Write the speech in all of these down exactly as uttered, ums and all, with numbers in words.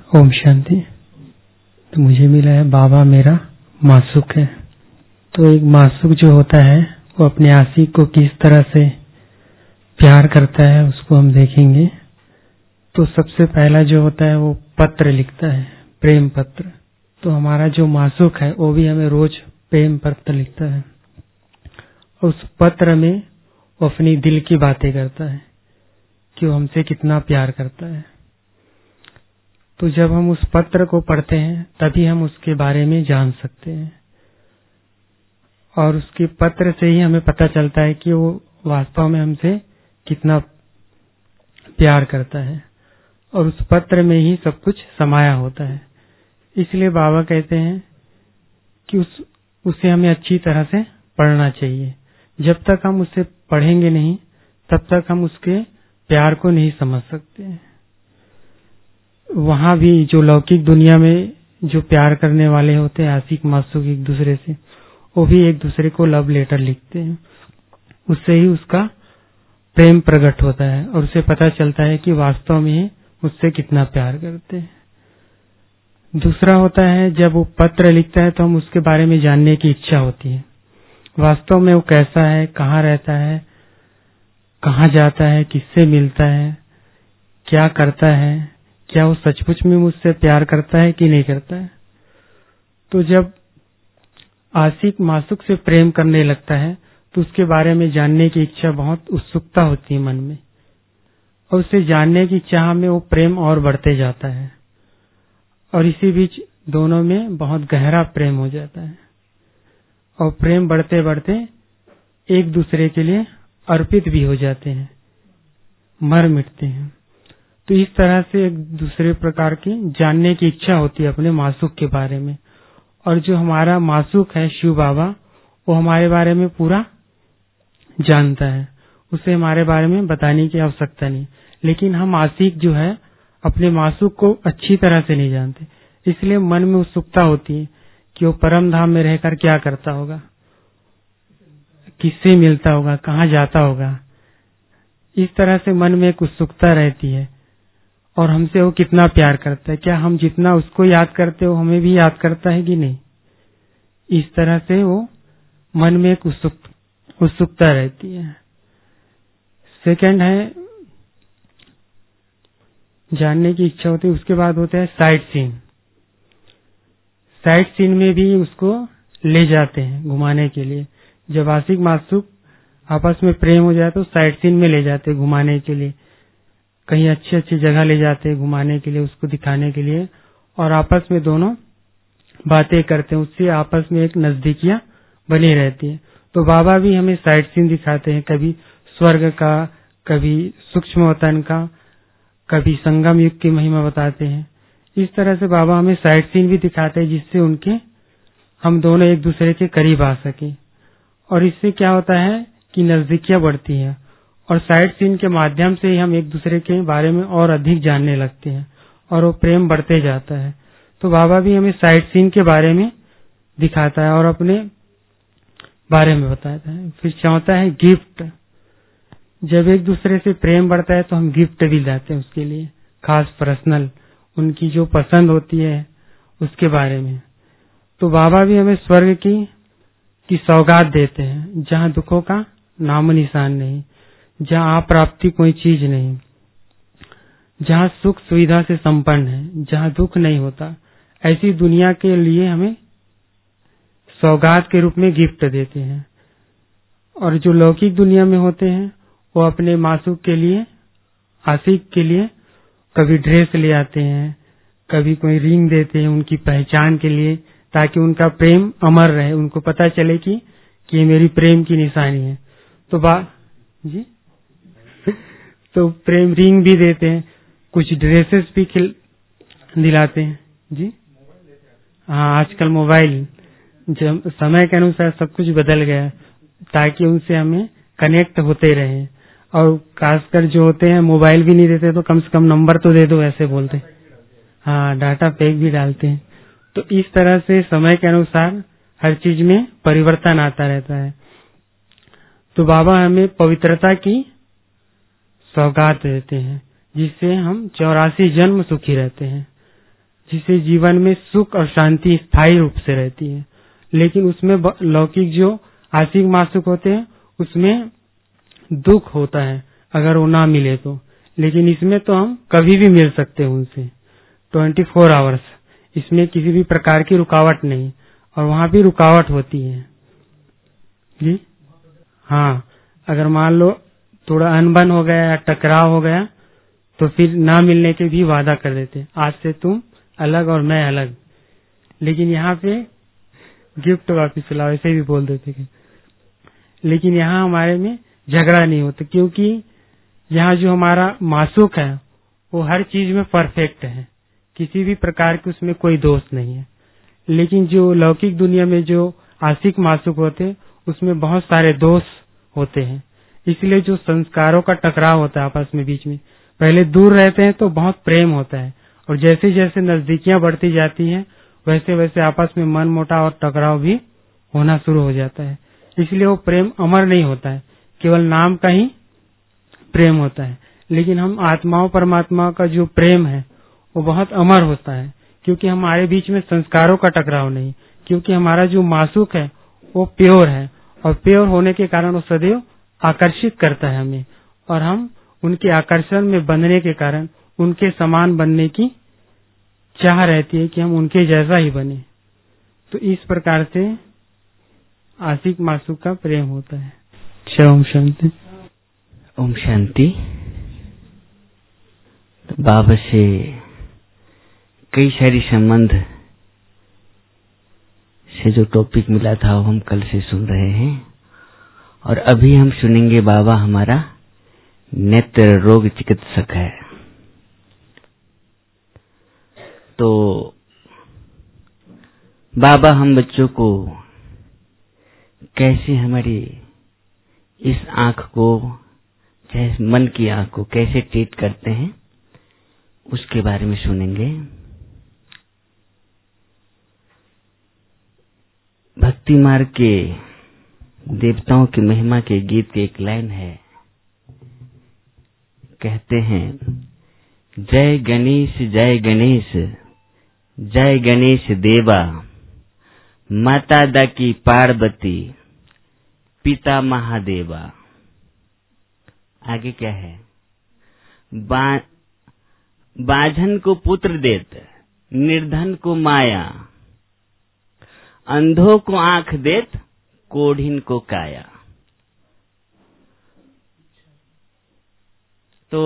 ओम शांति। तो मुझे मिला है बाबा मेरा मासूक है। तो एक मासूक जो होता है वो अपने आशिक को किस तरह से प्यार करता है उसको हम देखेंगे। तो सबसे पहला जो होता है वो पत्र लिखता है, प्रेम पत्र। तो हमारा जो मासूक है वो भी हमें रोज प्रेम पत्र लिखता है। उस पत्र में वो अपनी दिल की बातें करता है कि वो हमसे कितना प्यार करता है। तो जब हम उस पत्र को पढ़ते हैं तभी हम उसके बारे में जान सकते हैं, और उसके पत्र से ही हमें पता चलता है कि वो वास्तव में हमसे कितना प्यार करता है, और उस पत्र में ही सब कुछ समाया होता है। इसलिए बाबा कहते हैं कि उस उसे हमें अच्छी तरह से पढ़ना चाहिए। जब तक हम उसे पढ़ेंगे नहीं तब तक हम उसके प्यार को नहीं समझ सकते। वहां भी जो लौकिक दुनिया में जो प्यार करने वाले होते हैं, आशिक मासूक एक दूसरे से, वो भी एक दूसरे को लव लेटर लिखते हैं। उससे ही उसका प्रेम प्रकट होता है और उसे पता चलता है कि वास्तव में उससे कितना प्यार करते हैं। दूसरा होता है जब वो पत्र लिखता है तो हम उसके बारे में जानने की इच्छा होती है। वास्तव में वो कैसा है, कहाँ रहता है, कहाँ जाता है, किससे मिलता है, क्या करता है, क्या वो सचमुच में मुझसे प्यार करता है कि नहीं करता है। तो जब आशिक मासूक से प्रेम करने लगता है तो उसके बारे में जानने की इच्छा, बहुत उत्सुकता होती है मन में, और उसे जानने की चाह में वो प्रेम और बढ़ते जाता है, और इसी बीच दोनों में बहुत गहरा प्रेम हो जाता है, और प्रेम बढ़ते बढ़ते एक दूसरे के लिए अर्पित भी हो जाते हैं, मर मिटते हैं। तो इस तरह से एक दूसरे प्रकार की जानने की इच्छा होती है अपने मासूक के बारे में। और जो हमारा मासूक है शिव बाबा, वो हमारे बारे में पूरा जानता है, उसे हमारे बारे में बताने की आवश्यकता नहीं। लेकिन हम आशिक जो है अपने मासूक को अच्छी तरह से नहीं जानते, इसलिए मन में उत्सुकता होती है कि वो परम धाम में रहकर क्या करता होगा, किससे मिलता होगा, कहाँ जाता होगा। इस तरह से मन में एक उत्सुकता रहती है, और हमसे वो कितना प्यार करता है, क्या हम जितना उसको याद करते हो हमें भी याद करता है कि नहीं। इस तरह से वो मन में एक उत्सुक उत्सुकता रहती है। सेकंड है जानने की इच्छा होती है। उसके बाद होता है साइट सीन। साइट सीन में भी उसको ले जाते हैं घुमाने के लिए। जब आशिक मासूक आपस में प्रेम हो जाए तो साइट सीन में ले जाते हैं घुमाने के लिए, कहीं अच्छी अच्छी जगह ले जाते हैं घुमाने के लिए, उसको दिखाने के लिए, और आपस में दोनों बातें करते हैं। उससे आपस में एक नजदीकियां बनी रहती है। तो बाबा भी हमें साइट सीन दिखाते हैं, कभी स्वर्ग का, कभी सूक्ष्म वतन का, कभी संगम युग की महिमा बताते हैं। इस तरह से बाबा हमें साइट सीन भी दिखाते हैं जिससे उनके हम दोनों एक दूसरे के करीब आ सके, और इससे क्या होता है कि नजदीकियां बढ़ती है, और साइट सीन के माध्यम से ही हम एक दूसरे के बारे में और अधिक जानने लगते हैं, और वो प्रेम बढ़ते जाता है। तो बाबा भी हमें साइट सीन के बारे में दिखाता है और अपने बारे में बताता है। फिर चौथा है गिफ्ट। जब एक दूसरे से प्रेम बढ़ता है तो हम गिफ्ट भी लाते हैं उसके लिए, खास पर्सनल, उनकी जो पसंद होती है उसके बारे में। तो बाबा भी हमें स्वर्ग की की सौगात देते हैं, जहाँ दुखों का नाम निशान नहीं, जहाँ अप्राप्ति कोई चीज नहीं, जहाँ सुख सुविधा से संपन्न है, जहाँ दुख नहीं होता, ऐसी दुनिया के लिए हमें सौगात के रूप में गिफ्ट देते हैं। और जो लौकिक दुनिया में होते हैं वो अपने मासूक के लिए, आशिक के लिए कभी ड्रेस ले आते हैं, कभी कोई रिंग देते हैं उनकी पहचान के लिए, ताकि उनका प्रेम अमर रहे, उनको पता चले कि कि ये मेरी प्रेम की निशानी है। तो बा जी तो प्रेम रिंग भी देते हैं, कुछ ड्रेसेस भी खिल दिलाते हैं जी। हाँ, आजकल मोबाइल, जब समय के अनुसार सब कुछ बदल गया, ताकि उनसे हमें कनेक्ट होते रहे। और खासकर जो होते हैं मोबाइल भी नहीं देते तो कम से कम नंबर तो दे दो, ऐसे बोलते। हाँ, डाटा पैक भी डालते हैं। तो इस तरह से समय के अनुसार हर चीज में परिवर्तन आता रहता है। तो बाबा हमें पवित्रता की सौगात देते हैं, जिससे हम चौरासी जन्म सुखी रहते हैं। जिससे जीवन में सुख और शांति स्थायी रूप से रहती है। लेकिन उसमें लौकिक जो आशिक मासूक होते हैं उसमें दुख होता है अगर वो ना मिले तो। लेकिन इसमें तो हम कभी भी मिल सकते हैं उनसे ट्वेंटी फोर आवर्स, इसमें किसी भी प्रकार की रुकावट नहीं। और वहां भी रुकावट होती है जी। हाँ, अगर मान लो थोड़ा अनबन हो गया या टकराव हो गया तो फिर ना मिलने के भी वादा कर देते, आज से तुम अलग और मैं अलग। लेकिन यहाँ पे गिफ्ट वापिस लाओ ऐसे भी बोल देते थे। लेकिन यहाँ हमारे में झगड़ा नहीं होता, क्योंकि यहाँ जो हमारा मासूक है वो हर चीज में परफेक्ट है, किसी भी प्रकार की उसमें कोई दोष नहीं है। लेकिन जो लौकिक दुनिया में जो आशिक मासूक होते उसमें बहुत सारे दोष होते हैं। इसलिए जो संस्कारों का टकराव होता है आपस में बीच में, पहले दूर रहते हैं तो बहुत प्रेम होता है, और जैसे जैसे नजदीकियां बढ़ती जाती हैं वैसे वैसे आपस में मन मोटाव और टकराव भी होना शुरू हो जाता है। इसलिए वो प्रेम अमर नहीं होता है, केवल नाम का ही प्रेम होता है। लेकिन हम आत्माओं परमात्मा का जो प्रेम है वो बहुत अमर होता है, क्योंकि हमारे बीच में संस्कारों का टकराव नहीं, क्योंकि हमारा जो मासूक है वो प्योर है, और प्योर होने के कारण वो सदैव आकर्षित करता है हमें, और हम उनके आकर्षण में बनने के कारण उनके समान बनने की चाह रहती है कि हम उनके जैसा ही बने। तो इस प्रकार से आशिक मासूक का प्रेम होता है। ओम शांति। ओम शांति। तो बाबा से कई सारी संबंध से जो टॉपिक मिला था वो हम कल से सुन रहे हैं, और अभी हम सुनेंगे बाबा हमारा नेत्र रोग चिकित्सक है। तो बाबा हम बच्चों को कैसे हमारी इस आंख को, चाहे मन की आंख को कैसे ट्रीट करते हैं उसके बारे में सुनेंगे। भक्ति मार्ग के देवताओं की महिमा के गीत की एक लाइन है, कहते हैं जय गणेश जय गणेश जय गणेश देवा, माता दा की पार्वती पिता महादेवा। आगे क्या है? बा, बाझन को पुत्र देत, निर्धन को माया, अंधों को आंख देत, कोढ़िन को काया। तो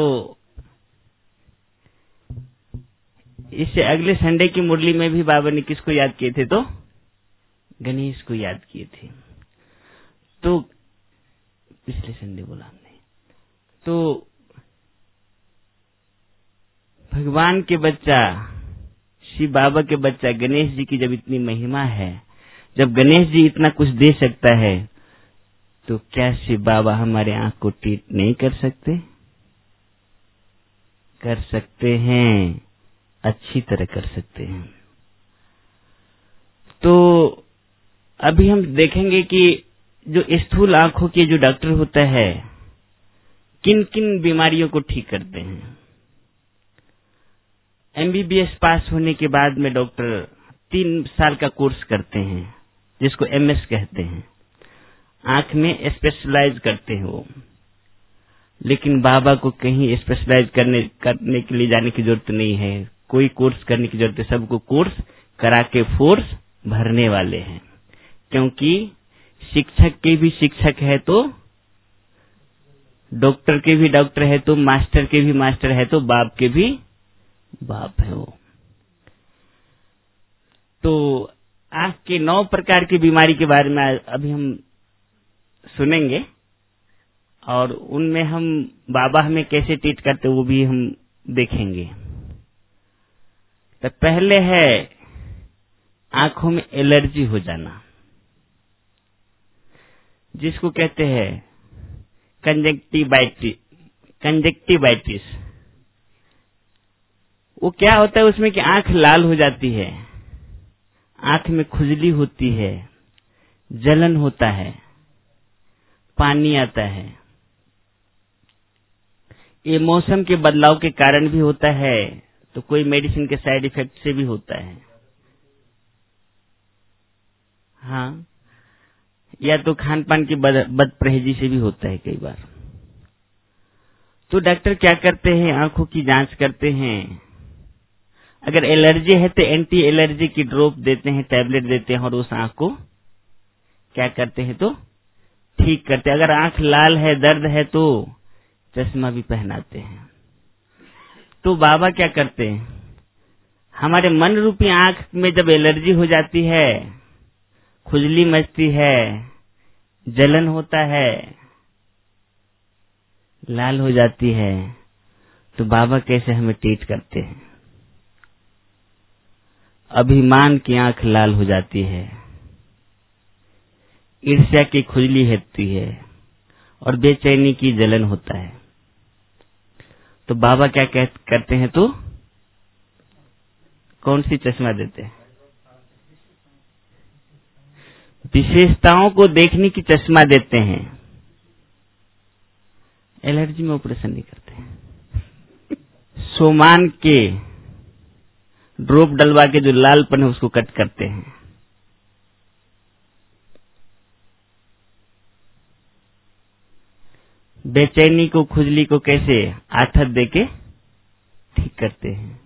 इससे अगले संडे की मुरली में भी बाबा ने किसको याद किए थे? तो गणेश को याद किए थे। तो पिछले संडे बोला हमने, तो भगवान के बच्चा, शिव बाबा के बच्चा गणेश जी की जब इतनी महिमा है, जब गणेश जी इतना कुछ दे सकता है, तो क्या शिव बाबा हमारे आंख को ट्रीट नहीं कर सकते? कर सकते हैं, अच्छी तरह कर सकते हैं। तो अभी हम देखेंगे कि जो स्थूल आंखों के जो डॉक्टर होता है किन किन बीमारियों को ठीक करते हैं। एमबीबीएस पास होने के बाद में डॉक्टर तीन साल का कोर्स करते हैं जिसको एमएस कहते हैं, आंख में स्पेशलाइज करते हैं वो। लेकिन बाबा को कहीं स्पेशलाइज करने करने के लिए जाने की जरूरत नहीं है, कोई कोर्स करने की जरूरत है, सबको कोर्स करा के फोर्स भरने वाले हैं। क्योंकि शिक्षक के भी शिक्षक है तो डॉक्टर के भी डॉक्टर है, तो मास्टर के भी मास्टर है, तो बाप के भी बाप है वो। तो आंख के नौ प्रकार की बीमारी के बारे में अभी हम सुनेंगे, और उनमें हम बाबा हमें कैसे ट्रीट करते वो भी हम देखेंगे। तो पहले है आंखों में एलर्जी हो जाना, जिसको कहते हैं कंजक्टिवाइटिस। कंजक्टिवाइटिस वो क्या होता है? उसमें कि आंख लाल हो जाती है, आंख में खुजली होती है, जलन होता है, पानी आता है। ये मौसम के बदलाव के कारण भी होता है, तो कोई मेडिसिन के साइड इफेक्ट से भी होता है। हाँ, या तो खान पान की बद, बदपरहेजी से भी होता है कई बार। तो डॉक्टर क्या करते हैं, आंखों की जांच करते हैं। अगर एलर्जी है तो एंटी एलर्जी की ड्रॉप देते हैं, टैबलेट देते हैं, और उस आंख को क्या करते हैं तो ठीक करते हैं। अगर आंख लाल है, दर्द है, तो चश्मा भी पहनाते हैं। तो बाबा क्या करते हैं, हमारे मन रूपी आंख में जब एलर्जी हो जाती है, खुजली मचती है, जलन होता है, लाल हो जाती है, तो बाबा कैसे हमें ट्रीट करते हैं। अभिमान की आंख लाल हो जाती है, ईर्ष्या की खुजली होती है, और बेचैनी की जलन होता है। तो बाबा क्या कह, करते हैं तो कौन सी चश्मा देते हैं? विशेषताओं को देखने की चश्मा देते हैं। एलर्जी में ऑपरेशन नहीं करते हैं। सोमान के ड्रॉप डलवा के जो लालपन है उसको कट करते हैं। बेचैनी को, खुजली को कैसे आठत देके ठीक करते हैं।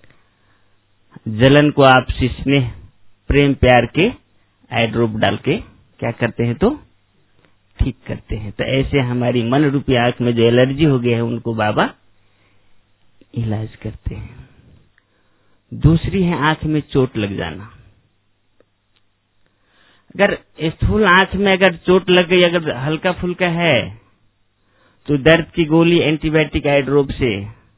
जलन को आपसी स्नेह, प्रेम, प्यार के आई ड्रॉप डाल के क्या करते हैं तो ठीक करते हैं। तो ऐसे हमारी मन रूपी आंख में जो एलर्जी हो गई है उनको बाबा इलाज करते हैं। दूसरी है आंख में चोट लग जाना। अगर स्थूल आंख में अगर चोट लग गई, अगर हल्का फुल्का है, तो दर्द की गोली, एंटीबायोटिक आई ड्रॉप से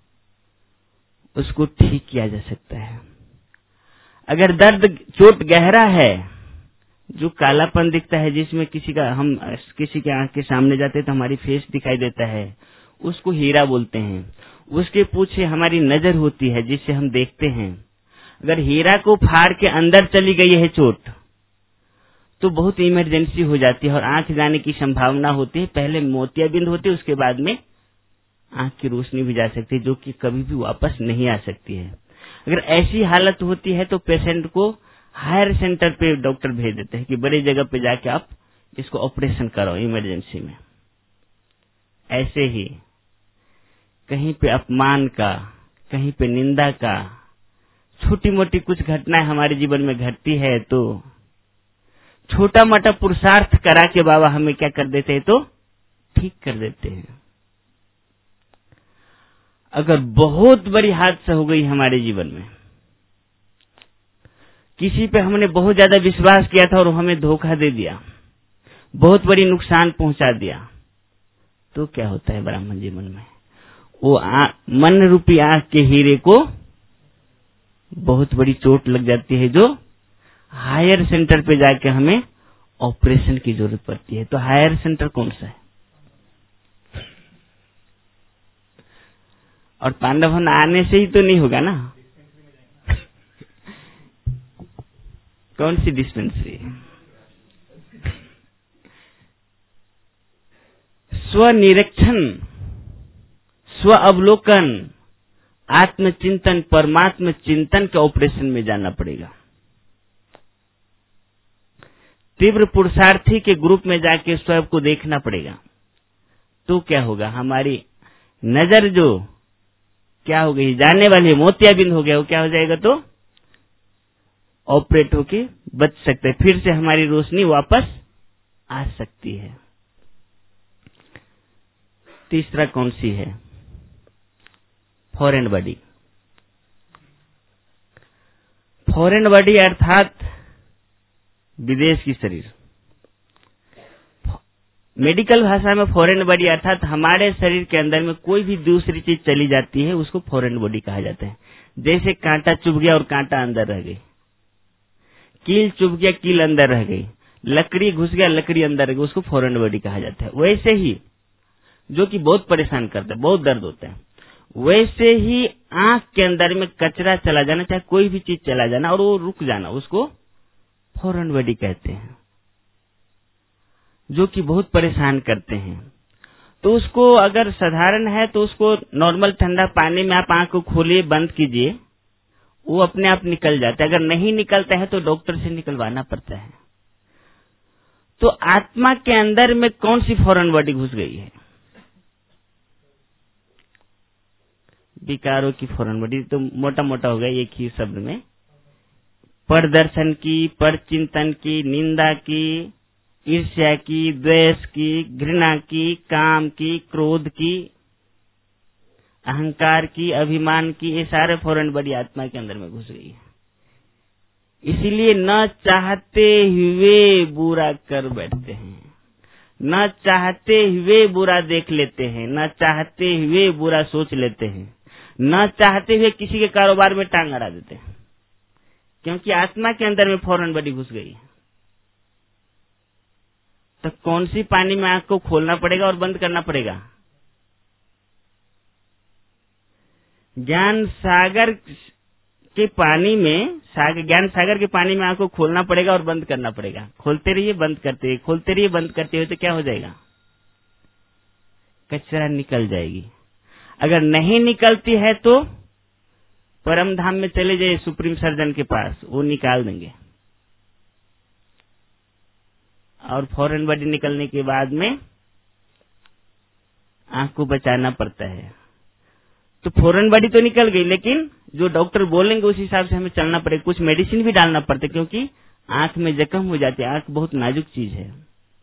उसको ठीक किया जा सकता है। अगर दर्द, चोट गहरा है, जो कालापन दिखता है, जिसमें किसी का हम किसी के आंख के सामने जाते तो हमारी फेस दिखाई देता है, उसको हीरा बोलते हैं। उसके पीछे हमारी नजर होती है जिससे हम देखते हैं। अगर हीरा को फाड़ के अंदर चली गई है चोट, तो बहुत इमरजेंसी हो जाती है और आंख जाने की संभावना होती है। पहले मोतियाबिंद होती है, उसके बाद में आंख की रोशनी भी जा सकती है, जो कि कभी भी वापस नहीं आ सकती है। अगर ऐसी हालत होती है तो पेशेंट को हायर सेंटर पे डॉक्टर भेज देते हैं कि बड़ी जगह पे जाके आप इसको ऑपरेशन करो इमरजेंसी में। ऐसे ही कहीं पे अपमान का, कहीं पे निंदा का, छोटी मोटी कुछ घटनाएं हमारे जीवन में घटती है, तो छोटा मोटा पुरुषार्थ करा के बाबा हमें क्या कर देते हैं तो ठीक कर देते हैं। अगर बहुत बड़ी हादसा हो गई हमारे जीवन में, किसी पे हमने बहुत ज्यादा विश्वास किया था और हमें धोखा दे दिया, बहुत बड़ी नुकसान पहुंचा दिया, तो क्या होता है ब्राह्मण जीवन में, वो आ, मन रूपी आंख के हीरे को बहुत बड़ी चोट लग जाती है, जो हायर सेंटर पे जाके हमें ऑपरेशन की जरूरत पड़ती है। तो हायर सेंटर कौन सा है? और पांडव आने से ही तो नहीं होगा ना, कौन सी डिस्पेंसरी? स्वनिरीक्षण, स्व अवलोकन, आत्मचिंतन, परमात्म चिंतन के ऑपरेशन में जाना पड़ेगा। तीव्र पुरुषार्थी के ग्रुप में जाके स्वयं को देखना पड़ेगा। तो क्या होगा, हमारी नजर जो क्या हो गई, जाने वाली मोतियाबिंद हो गया, वो क्या हो जाएगा तो ऑपरेट होके बच सकते हैं, फिर से हमारी रोशनी वापस आ सकती है। तीसरा कौन सी है? Foreign body. फॉरेन बॉडी अर्थात विदेश की शरीर। मेडिकल भाषा में फॉरेन बॉडी अर्थात हमारे शरीर के अंदर में कोई भी दूसरी चीज चली जाती है, उसको फॉरेन बॉडी कहा जाता है। जैसे कांटा चुभ गया और कांटा अंदर रह गई, कील चुभ गया, कील अंदर रह गई, लकड़ी घुस गया, लकड़ी अंदर रह गई, उसको फॉरेन बॉडी कहा जाता है। वैसे ही जो कि बहुत परेशान करता है, बहुत दर्द होता है, वैसे ही आंख के अंदर में कचरा चला जाना, चाहे कोई भी चीज चला जाना और वो रुक जाना, उसको फॉरेन बॉडी कहते हैं, जो कि बहुत परेशान करते हैं। तो उसको अगर साधारण है तो उसको नॉर्मल ठंडा पानी में आप आंख को खोलिए, बंद कीजिए, वो अपने आप निकल जाता है। अगर नहीं निकलता है तो डॉक्टर से निकलवाना पड़ता है। तो आत्मा के अंदर में कौन सी फॉरेन बॉडी घुस गई है? विकारों की फॉरेन बॉडी। तो मोटा मोटा हो गया एक ही शब्द में, पर दर्शन की, पर चिंतन की, निंदा की, ईर्ष्या की, द्वेष की, घृणा की, काम की, क्रोध की, अहंकार की, अभिमान की, ये सारे फॉरेन बॉडी आत्मा के अंदर में घुस गई है। इसीलिए न चाहते हुए बुरा कर बैठते हैं, न चाहते हुए बुरा देख लेते हैं, न चाहते हुए बुरा सोच लेते हैं, न चाहते हुए किसी के कारोबार में टांग अड़ा देते हैं, क्योंकि आत्मा के अंदर में फॉरेन बॉडी घुस गई है। तो कौन सी पानी में आंख को खोलना पड़ेगा और बंद करना पड़ेगा? ज्ञान सागर के पानी में, सागर ज्ञान सागर के पानी में आंख को खोलना पड़ेगा और बंद करना पड़ेगा। खोलते रहिए, बंद करते रहिए, खोलते रहिए, बंद करते हुए, तो क्या हो जाएगा? कचरा निकल जाएगी। अगर नहीं निकलती है तो परम धाम में चले जाइए सुप्रीम सर्जन के पास, वो निकाल देंगे। और फॉरेन बॉडी निकलने के बाद में आंख को बचाना पड़ता है। तो फॉरेन बॉडी तो निकल गई, लेकिन जो डॉक्टर बोलेंगे उस हिसाब से हमें चलना पड़ेगा। कुछ मेडिसिन भी डालना पड़ता है, क्योंकि आंख में जख्म हो जाती है। आंख बहुत नाजुक चीज है।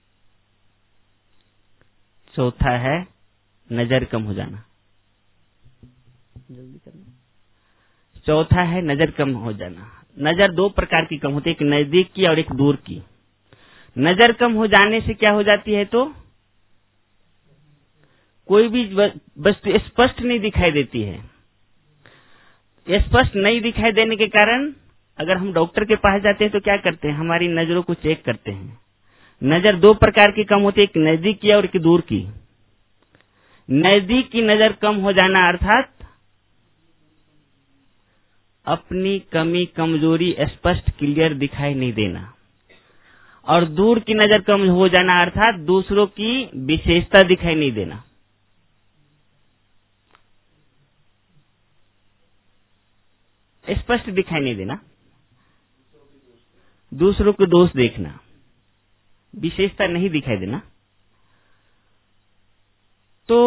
चौथा है नजर कम हो जाना। जल्दी करना। चौथा है नजर कम हो जाना। नजर दो प्रकार की कम होती है, एक नजदीक की और एक दूर की। नजर कम हो जाने से क्या हो जाती है? तो कोई भी वस्तु स्पष्ट नहीं दिखाई देती है। स्पष्ट नहीं दिखाई देने के कारण अगर हम डॉक्टर के पास जाते हैं तो क्या करते हैं? हमारी नजरों को चेक करते हैं। नजर दो प्रकार की कम होती है, एक नजदीक की और एक दूर की। नजदीक की नजर कम हो जाना अर्थात अपनी कमी कमजोरी स्पष्ट क्लियर दिखाई नहीं देना, और दूर की नजर कम हो जाना अर्थात दूसरों की विशेषता दिखाई नहीं देना। स्पष्ट दिखाई नहीं देना, दूसरों को दोष देखना, विशेषता नहीं दिखाई देना। तो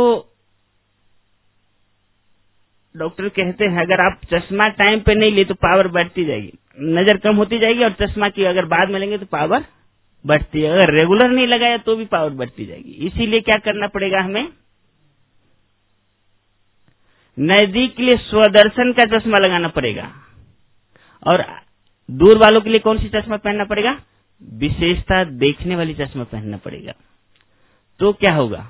डॉक्टर कहते हैं अगर आप चश्मा टाइम पे नहीं ले तो पावर बढ़ती जाएगी, नजर कम होती जाएगी, और चश्मा की अगर बाद में लेंगे तो पावर बढ़ती है। अगर रेगुलर नहीं लगाया तो भी पावर बढ़ती जाएगी। इसीलिए क्या करना पड़ेगा हमें? नजदीक के लिए स्वदर्शन का चश्मा लगाना पड़ेगा, और दूर वालों के लिए कौन सी चश्मा पहनना पड़ेगा? विशेषता देखने वाली चश्मा पहनना पड़ेगा। तो क्या होगा?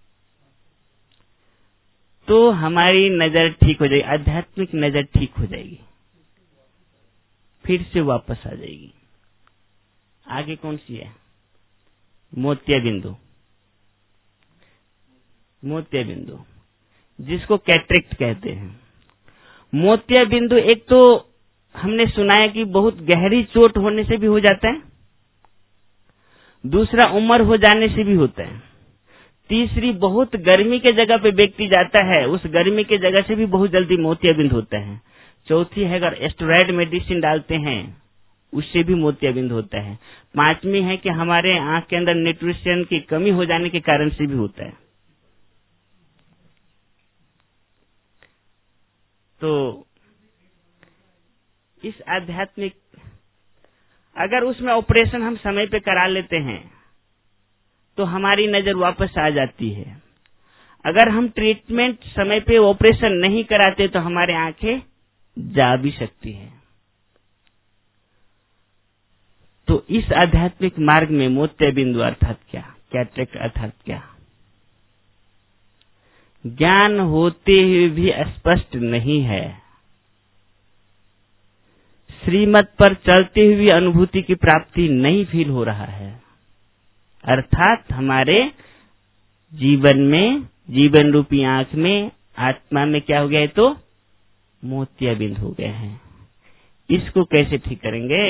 तो हमारी नजर ठीक हो जाएगी, आध्यात्मिक नजर ठीक हो जाएगी, फिर से वापस आ जाएगी। आगे कौन सी है? मोतिया बिंदु। मोतिया बिंदु जिसको कैटरेक्ट कहते हैं। मोतिया बिंदु एक तो हमने सुना है कि बहुत गहरी चोट होने से भी हो जाता है, दूसरा उम्र हो जाने से भी होता है, तीसरी बहुत गर्मी के जगह पे व्यक्ति जाता है, उस गर्मी के जगह से भी बहुत जल्दी मोतिया बिंदु होता है, चौथी है अगर एस्टेरॉयड मेडिसिन डालते हैं उससे भी मोतिया बिंदु होता है, पांचवी है कि हमारे आंख के अंदर न्यूट्रिशन की कमी हो जाने के कारण से भी होता है। तो इस आध्यात्मिक, अगर उसमें ऑपरेशन हम समय पे करा लेते हैं तो हमारी नजर वापस आ जाती है। अगर हम ट्रीटमेंट समय पे ऑपरेशन नहीं कराते तो हमारे आंखें जा भी सकती है। तो इस आध्यात्मिक मार्ग में मोतिया बिंदु अर्थात क्या, कैटरेक्ट अर्थात क्या? ज्ञान होते हुए भी स्पष्ट नहीं है, श्रीमत पर चलते हुए अनुभूति की प्राप्ति नहीं फील हो रहा है, अर्थात हमारे जीवन में, जीवन रूपी आंख में, आत्मा में क्या हो गया है? तो मोतिया बिंदु हो गए हैं। इसको कैसे ठीक करेंगे?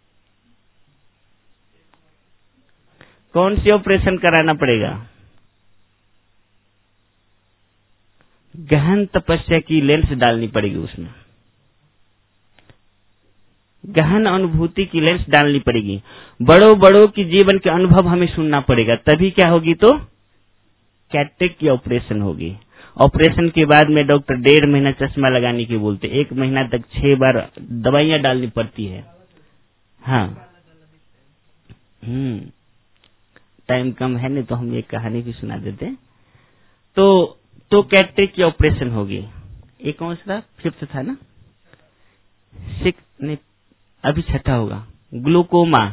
कौन से ऑपरेशन कराना पड़ेगा? गहन तपस्या की लेंस डालनी पड़ेगी, उसमें गहन अनुभूति की लेंस डालनी पड़ेगी। बड़ों बड़ों की जीवन के अनुभव हमें सुनना पड़ेगा, तभी क्या होगी, तो कैटरेक्ट की ऑपरेशन होगी। ऑपरेशन के बाद में डॉक्टर डेढ़ महीना चश्मा लगाने की बोलते, एक महीना तक छह बार दवाइयां डालनी पड़ती है। हाँ, हम्म टाइम कम है, नहीं तो हम एक कहानी भी सुना देते। तो तो कैटरेक्ट की ऑपरेशन होगी। एक कौन सा फिफ्थ था ना, सिक्स नहीं, अभी छठा होगा, ग्लूकोमा,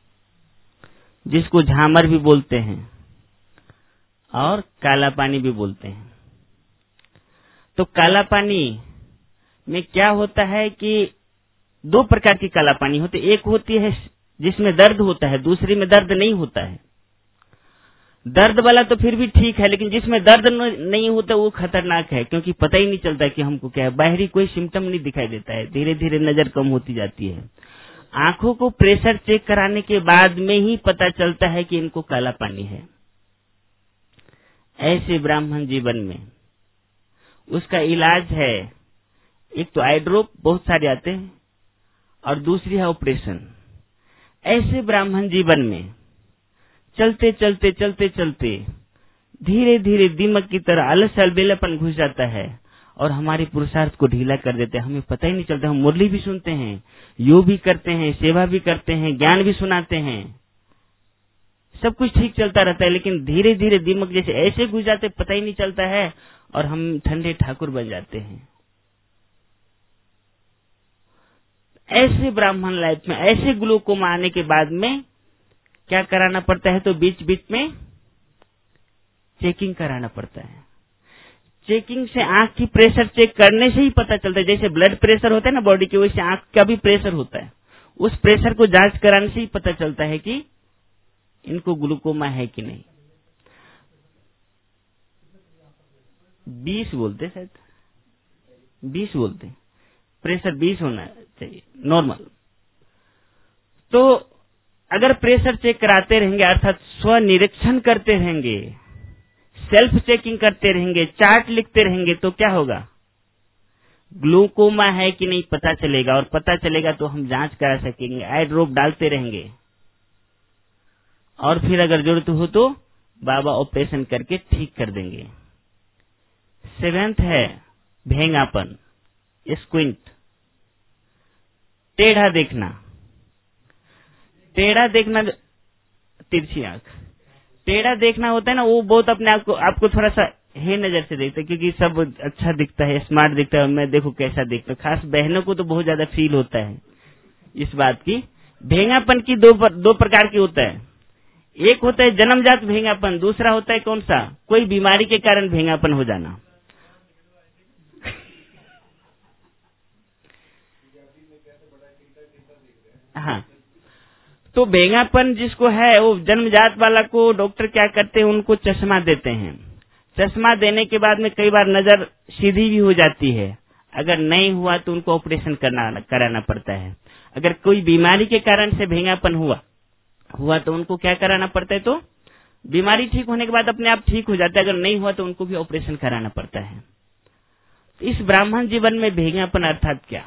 जिसको झामर भी बोलते हैं और काला पानी भी बोलते हैं। तो काला पानी में क्या होता है कि दो प्रकार की काला पानी होती है। एक होती है जिसमें दर्द होता है, दूसरी में दर्द नहीं होता है। दर्द वाला तो फिर भी ठीक है, लेकिन जिसमें दर्द नहीं होता वो खतरनाक है, क्योंकि पता ही नहीं चलता कि हमको क्या है, बाहरी कोई सिम्टम नहीं दिखाई देता है, धीरे धीरे नजर कम होती जाती है। आंखों को प्रेशर चेक कराने के बाद में ही पता चलता है कि इनको काला पानी है। ऐसे ब्राह्मण जीवन में उसका इलाज है, एक तो आई ड्रॉप बहुत सारे आते हैं और दूसरी है ऑपरेशन। ऐसे ब्राह्मण जीवन में चलते चलते चलते चलते धीरे धीरे दीमक की तरह आलस अलबेलापन घुस जाता है और हमारे पुरुषार्थ को ढीला कर देते हैं। हमें पता ही नहीं चलता, हम मुरली भी सुनते हैं, योग भी करते हैं, सेवा भी करते हैं, ज्ञान भी सुनाते हैं, सब कुछ ठीक चलता रहता है, लेकिन धीरे धीरे दीमक जैसे ऐसे घुस जाते पता ही नहीं चलता है और हम ठंडे ठाकुर बन जाते हैं। ऐसे ब्राह्मण लाइफ में ऐसे ग्लूकोमा आने के बाद में क्या कराना पड़ता है, तो बीच बीच में चेकिंग कराना पड़ता है। चेकिंग से आंख की प्रेशर चेक करने से ही पता चलता है, जैसे ब्लड प्रेशर होता है ना बॉडी के, वैसे आंख का भी प्रेशर होता है। उस प्रेशर को जांच कराने से ही पता चलता है कि इनको ग्लूकोमा है कि नहीं। बीस बोलते शायद, बीस बोलते, प्रेशर बीस होना चाहिए नॉर्मल। तो अगर प्रेशर चेक कराते रहेंगे, अर्थात स्व निरीक्षण करते रहेंगे, सेल्फ चेकिंग करते रहेंगे, चार्ट लिखते रहेंगे, तो क्या होगा, ग्लूकोमा है कि नहीं पता चलेगा, और पता चलेगा तो हम जांच करा सकेंगे। आई ड्रॉप डालते रहेंगे और फिर अगर जरूरत हो तो बाबा ऑपरेशन करके ठीक कर देंगे। सेवेंथ है भेंगापन, स्क्विंट, टेढ़ा देखना। टेढ़ा देखना, तिरछी आंख, टेढ़ा देखना होता है ना, वो बहुत अपने आप को आपको थोड़ा सा हे नजर से देखते हैं, क्योंकि सब अच्छा दिखता है, स्मार्ट दिखता है, मैं देखो कैसा दिखता है। खास बहनों को तो बहुत ज्यादा फील होता है इस बात की। भेंगापन की दो पर, दो प्रकार की होता है। एक होता है जन्मजात भेंगापन, दूसरा होता है कौन सा, कोई बीमारी के कारण भेंगापन हो जाना। हाँ, तो भेंगापन जिसको है, वो जन्मजात वाला को डॉक्टर क्या करते हैं, उनको चश्मा देते हैं। चश्मा देने के बाद में कई बार नजर सीधी भी हो जाती है। अगर नहीं हुआ तो उनको ऑपरेशन करना कराना पड़ता है। अगर कोई बीमारी के कारण से भेंगापन हुआ हुआ तो उनको क्या कराना पड़ता है, तो बीमारी ठीक होने के बाद अपने आप ठीक हो जाता है। अगर नहीं हुआ तो उनको भी ऑपरेशन कराना पड़ता है। इस ब्राह्मण जीवन में भेंगापन अर्थात क्या,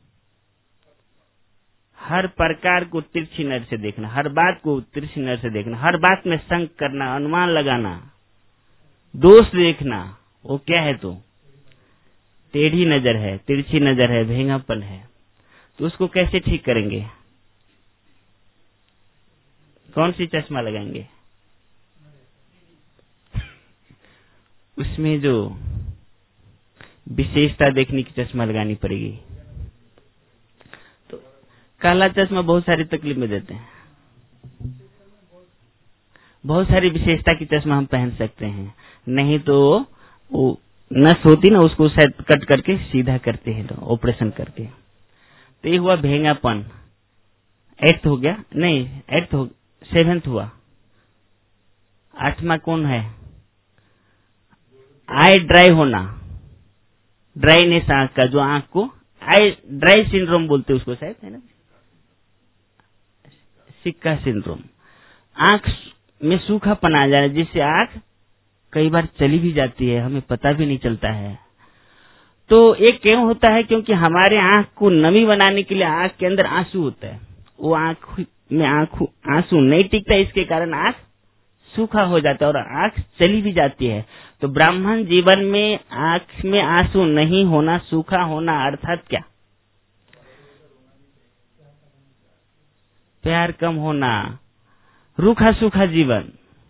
हर प्रकार को तिरछी नजर से देखना, हर बात को तिरछी नजर से देखना, हर बात में शंक करना, अनुमान लगाना, दोष देखना, वो क्या है, तो टेढ़ी नजर है, तिरछी नजर है, भेंगापन है। तो उसको कैसे ठीक करेंगे, कौन सी चश्मा लगाएंगे? उसमें जो विशेषता देखने की चश्मा लगानी पड़ेगी। तो काला चश्मा बहुत सारी तकलीफ में देते हैं, बहुत सारी विशेषता की चश्मा हम पहन सकते हैं, नहीं तो वो नस होती ना, उसको शायद कट करके सीधा करते हैं ऑपरेशन करके। तो ये हुआ भेंगापन, एट्थ हो गया, नहीं एट्थ हो, सेवेंथ हुआ। आठवां कौन है, आई ड्राई होना, ड्राईनेस आंख का, जो आंख को आई ड्राई सिंड्रोम बोलते उसको शायद, है ना, सिक्का सिंड्रोम। आंख में सूखापन आ जाए, जिससे आंख कई बार चली भी जाती है, हमें पता भी नहीं चलता है। तो ये क्यों होता है? क्योंकि हमारे आंख को नमी बनाने के लिए आंख के अंदर आंसू होता है, वो आंख में आंख आंसू नहीं टिकता, इसके कारण आंख सूखा हो जाता है और आंख चली भी जाती है। तो ब्राह्मण जीवन में आंख में आंसू नहीं होना, सूखा होना अर्थात क्या? प्यार कम होना, रूखा सूखा जीवन,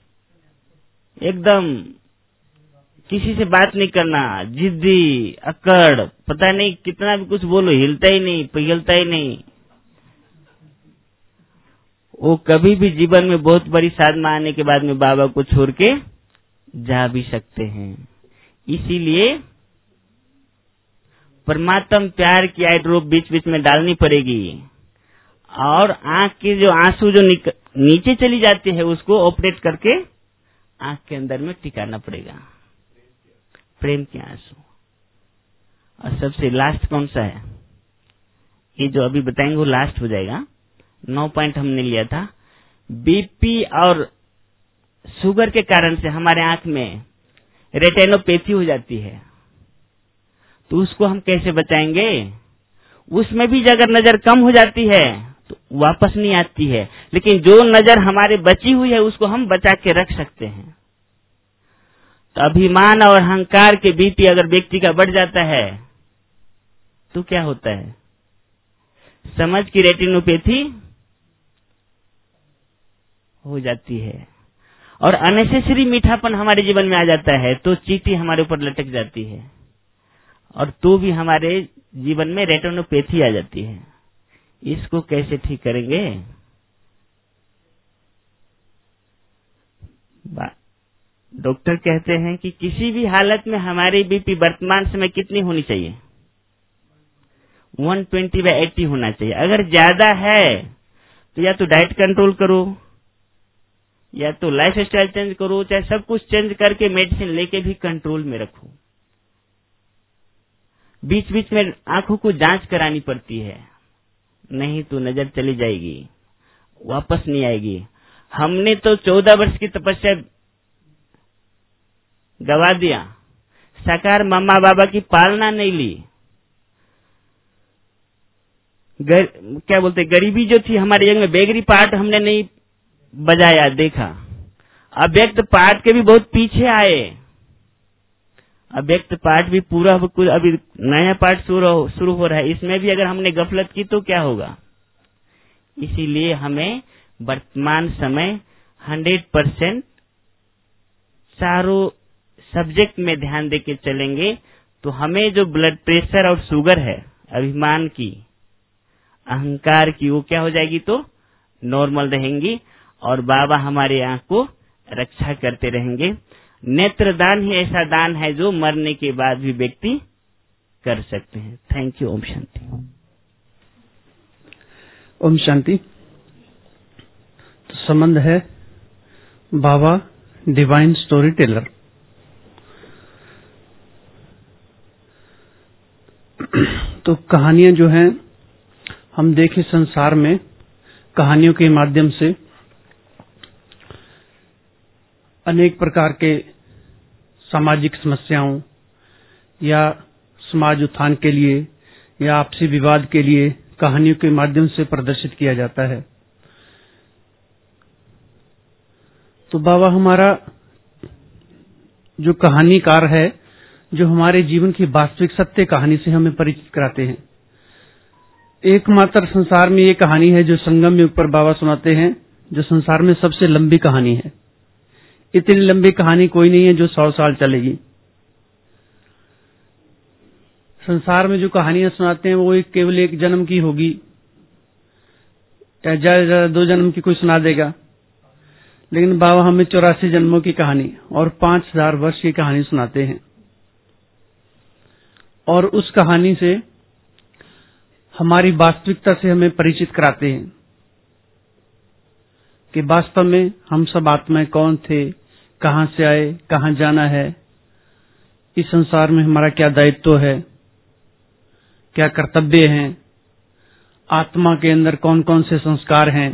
एकदम किसी से बात नहीं करना, जिद्दी, अकड़, पता नहीं कितना भी कुछ बोलो हिलता ही नहीं, पिघलता ही नहीं। वो कभी भी जीवन में बहुत बड़ी साधना आने के बाद में बाबा को छोड़ के जा भी सकते हैं। इसीलिए परमात्म प्यार की आई ड्रॉप बीच बीच में डालनी पड़ेगी और आंख की जो आंसू जो नीचे चली जाती है उसको ऑपरेट करके आंख के अंदर में टिकाना पड़ेगा, प्रेम के आंसू। और सबसे लास्ट कौन सा है? ये जो अभी बताएंगे वो लास्ट हो जाएगा। नौ पॉइंट हमने लिया था। बीपी और शुगर के कारण से हमारे आंख में रेटिनोपैथी हो जाती है, तो उसको हम कैसे बचाएंगे? उसमें भी अगर नजर कम हो जाती है तो वापस नहीं आती है, लेकिन जो नजर हमारे बची हुई है उसको हम बचा के रख सकते हैं। तो अभिमान और अहंकार के बीपी अगर व्यक्ति का बढ़ जाता है तो क्या होता है? समझ की रेटिनोपैथी हो जाती है और अननेसेसरी मीठापन हमारे जीवन में आ जाता है, तो चींटी हमारे ऊपर लटक जाती है और तो भी हमारे जीवन में रेटिनोपैथी आ जाती है। इसको कैसे ठीक करेंगे? डॉक्टर कहते हैं कि किसी भी हालत में हमारी बीपी वर्तमान समय कितनी होनी चाहिए? एक सौ बीस बाय अस्सी होना चाहिए। अगर ज्यादा है तो या तो डाइट कंट्रोल करो, या तो लाइफ स्टाइल चेंज करो, चाहे सब कुछ चेंज करके मेडिसिन लेके भी कंट्रोल में रखो। बीच बीच में आंखों को जांच करानी पड़ती है, नहीं तो नजर चली जाएगी, वापस नहीं आएगी। हमने तो चौदह वर्ष की तपस्या गवा दिया, साकार मम्मा बाबा की पालना नहीं ली, गर, क्या बोलते गरीबी जो थी हमारे यंग में, बेगरी पार्ट हमने नहीं बजाया, देखा। अव्यक्त पार्ट के भी बहुत पीछे आए, अव्यक्त पार्ट भी पूरा अभी नया पार्ट शुरू हो रहा है, इसमें भी अगर हमने गफलत की तो क्या होगा? इसीलिए हमें वर्तमान समय हंड्रेड परसेंट चारों सब्जेक्ट में ध्यान देके चलेंगे तो हमें जो ब्लड प्रेशर और शुगर है, अभिमान की, अहंकार की, वो क्या हो जाएगी? तो नॉर्मल रहेंगी और बाबा हमारे आंख को रक्षा करते रहेंगे। नेत्रदान ही ऐसा दान है जो मरने के बाद भी व्यक्ति कर सकते हैं। Thank you. ओम शांति। ओम शांति। तो संबंध है बाबा डिवाइन स्टोरी टेलर। तो कहानियां जो हैं, हम देखें संसार में कहानियों के माध्यम से अनेक प्रकार के सामाजिक समस्याओं या समाज उत्थान के लिए या आपसी विवाद के लिए कहानियों के माध्यम से प्रदर्शित किया जाता है। तो बाबा हमारा जो कहानीकार है, जो हमारे जीवन की वास्तविक सत्य कहानी से हमें परिचित कराते हैं। एकमात्र संसार में ये कहानी है जो संगम में ऊपर बाबा सुनाते हैं, जो संसार में सबसे लंबी कहानी है। इतनी लंबी कहानी कोई नहीं है जो सौ साल चलेगी। संसार में जो कहानियां सुनाते हैं वो एक केवल एक जन्म की होगी, या ज्यादा ज्यादा दो जन्म की कोई सुना देगा, लेकिन बाबा हमें चौरासी जन्मों की कहानी और पांच हजार वर्ष की कहानी सुनाते हैं। और उस कहानी से हमारी वास्तविकता से हमें परिचित कराते हैं कि वास्तव में हम सब आत्माएं कौन थे, कहां से आए, कहां जाना है, इस संसार में हमारा क्या दायित्व है, क्या कर्तव्य हैं, आत्मा के अंदर कौन कौन से संस्कार हैं,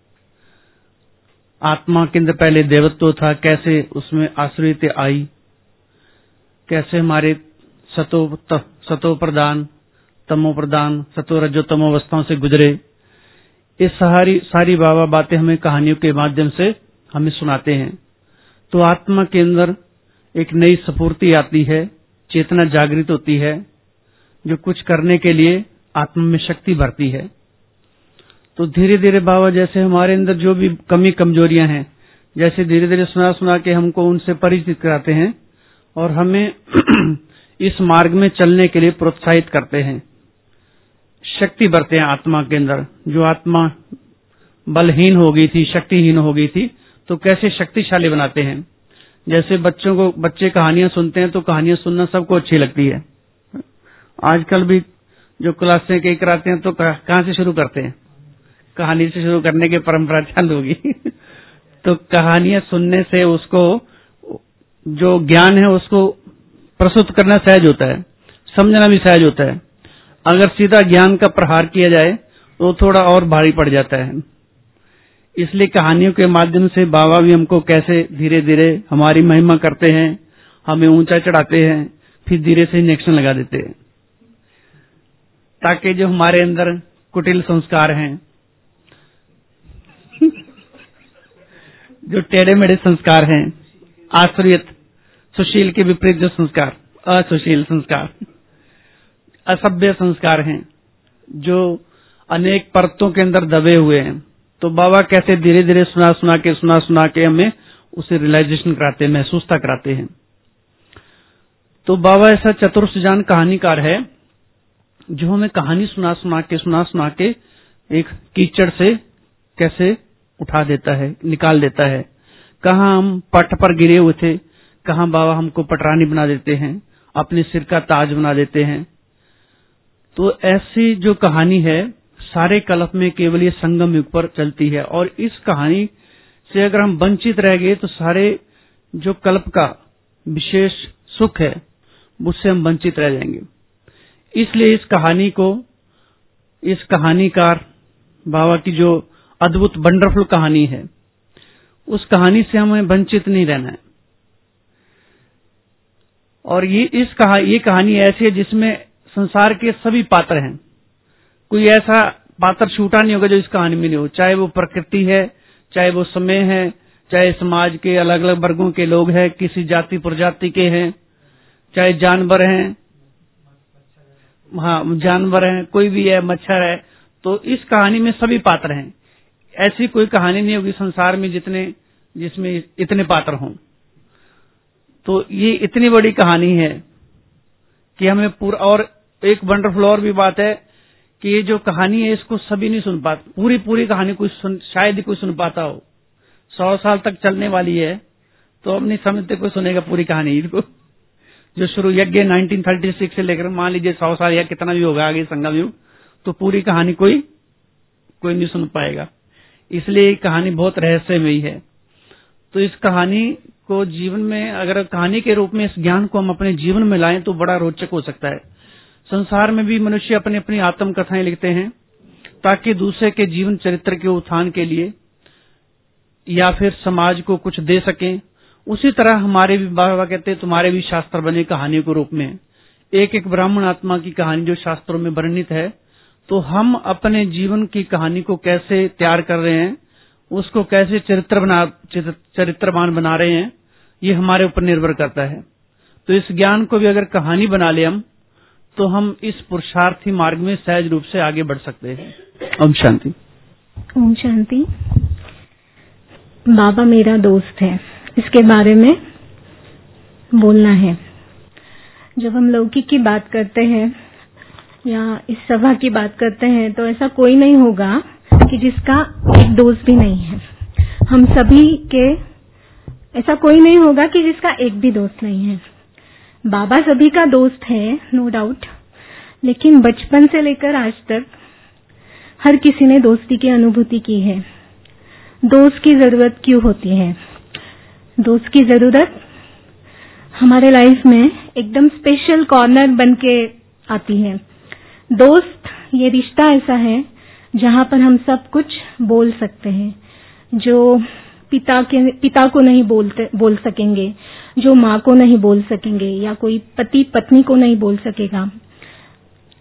आत्मा के अंदर पहले देवत्व था, कैसे उसमें आश्रित आई, कैसे हमारे सतो सतो प्रधान, तमो प्रधान, सतो रजो तमो अवस्थाओं से गुजरे। ये सारी सारी बाबा बातें हमें कहानियों के माध्यम से हमें सुनाते हैं। तो आत्मा के अंदर एक नई स्फूर्ति आती है, चेतना जागृत होती है, जो कुछ करने के लिए आत्मा में शक्ति भरती है। तो धीरे धीरे बाबा जैसे हमारे अंदर जो भी कमी कमजोरियां हैं, जैसे धीरे धीरे सुना सुना के हमको उनसे परिचित कराते हैं और हमें इस मार्ग में चलने के लिए प्रोत्साहित करते हैं, शक्ति भरते हैं आत्मा के अंदर। जो आत्मा बलहीन हो गई थी, शक्तिहीन हो गई थी, तो कैसे शक्तिशाली बनाते हैं। जैसे बच्चों को, बच्चे कहानियां सुनते हैं तो कहानियां सुनना सबको अच्छी लगती है। आजकल भी जो क्लासें कई कराते हैं तो कहां से शुरू करते हैं? कहानी से शुरू करने की परंपरा चालू होगी। तो कहानियां सुनने से उसको जो ज्ञान है उसको प्रस्तुत करना सहज होता है, समझना भी सहज होता है। अगर सीधा ज्ञान का प्रहार किया जाए तो थोड़ा और भारी पड़ जाता है। इसलिए कहानियों के माध्यम से बाबा भी हमको कैसे धीरे धीरे हमारी महिमा करते हैं, हमें ऊंचा चढ़ाते हैं, फिर धीरे से इंजेक्शन लगा देते हैं, ताकि जो हमारे अंदर कुटिल संस्कार हैं, जो टेढ़े मेढ़े संस्कार हैं, आश्रित, सुशील के विपरीत जो संस्कार, असुशील संस्कार, असभ्य संस्कार हैं, जो अनेक परतों के अंदर दबे हुए हैं, तो बाबा कैसे धीरे धीरे सुना सुना के सुना सुना के हमें उसे रियलाइजेशन कराते हैं, महसूसता कराते हैं। तो बाबा ऐसा चतुर सुजान कहानीकार है जो हमें कहानी सुना सुना के सुना सुना के एक कीचड़ से कैसे उठा देता है, निकाल देता है। कहाँ हम पट पर गिरे हुए थे, कहाँ बाबा हमको पटरानी बना देते हैं, अपने सिर का ताज बना देते हैं। तो ऐसी जो कहानी है सारे कल्प में केवल ये संगम युग पर चलती है, और इस कहानी से अगर हम वंचित रह गए तो सारे जो कल्प का विशेष सुख है उससे हम वंचित रह जाएंगे। इसलिए इस कहानी को, इस कहानीकार बाबा की जो अद्भुत वंडरफुल कहानी है, उस कहानी से हमें वंचित नहीं रहना है। और ये इस कहा ये कहानी ऐसी है जिसमें संसार के सभी पात्र हैं, कोई ऐसा पात्र छूटा नहीं होगा जो इस कहानी में नहीं हो। चाहे वो प्रकृति है, चाहे वो समय है, चाहे समाज के अलग अलग वर्गों के लोग हैं, किसी जाति प्रजाति के हैं, चाहे जानवर हैं, हाँ जानवर हैं, कोई भी है, मच्छर है, तो इस कहानी में सभी पात्र हैं। ऐसी कोई कहानी नहीं होगी संसार में जितने जिसमें इतने पात्र हों। तो ये इतनी बड़ी कहानी है कि हमें पूरा, और एक वंडरफुल और भी बात है कि ये जो कहानी है इसको सभी नहीं सुन पाते। पूरी पूरी कहानी कोई सुन, शायद ही कोई सुन पाता हो। सौ साल तक चलने वाली है, तो अब नहीं समझते कोई सुनेगा पूरी कहानी इसको। जो शुरू यज्ञ नाइनटीन थर्टी सिक्स से लेकर मान लीजिए सौ साल या कितना भी होगा आगे संगम युग, तो पूरी कहानी कोई कोई नहीं सुन पाएगा। इसलिए कहानी बहुत रहस्यमयी है। तो इस कहानी को जीवन में, अगर कहानी के रूप में इस ज्ञान को हम अपने जीवन में लाएं तो बड़ा रोचक हो सकता है। संसार में भी मनुष्य अपनी अपनी आत्म कथाएं लिखते हैं ताकि दूसरे के जीवन चरित्र के उत्थान के लिए या फिर समाज को कुछ दे सकें। उसी तरह हमारे भी बाबा कहते हैं तुम्हारे भी शास्त्र बने कहानियों के रूप में। एक एक ब्राह्मण आत्मा की कहानी जो शास्त्रों में वर्णित है, तो हम अपने जीवन की कहानी को कैसे तैयार कर रहे हैं, उसको कैसे चरित्र बना चरित्रवान बना रहे हैं, ये हमारे ऊपर निर्भर करता है। तो इस ज्ञान को भी अगर कहानी बना ले हम, तो हम इस पुरुषार्थी मार्ग में सहज रूप से आगे बढ़ सकते हैं। ओम शांति। ओम शांति। बाबा मेरा दोस्त है, इसके बारे में बोलना है। जब हम लौकिक की बात करते हैं या इस सभा की बात करते हैं तो ऐसा कोई नहीं होगा कि जिसका एक दोस्त भी नहीं है। हम सभी के, ऐसा कोई नहीं होगा कि जिसका एक भी दोस्त नहीं है। बाबा सभी का दोस्त है, नो डाउट, लेकिन बचपन से लेकर आज तक हर किसी ने दोस्ती की अनुभूति की है। दोस्त की जरूरत क्यों होती है? दोस्त की जरूरत हमारे लाइफ में एकदम स्पेशल कॉर्नर बन के आती है। दोस्त ये रिश्ता ऐसा है जहां पर हम सब कुछ बोल सकते हैं, जो पिता के पिता को नहीं बोलते बोल सकेंगे, जो माँ को नहीं बोल सकेंगे, या कोई पति पत्नी को नहीं बोल सकेगा।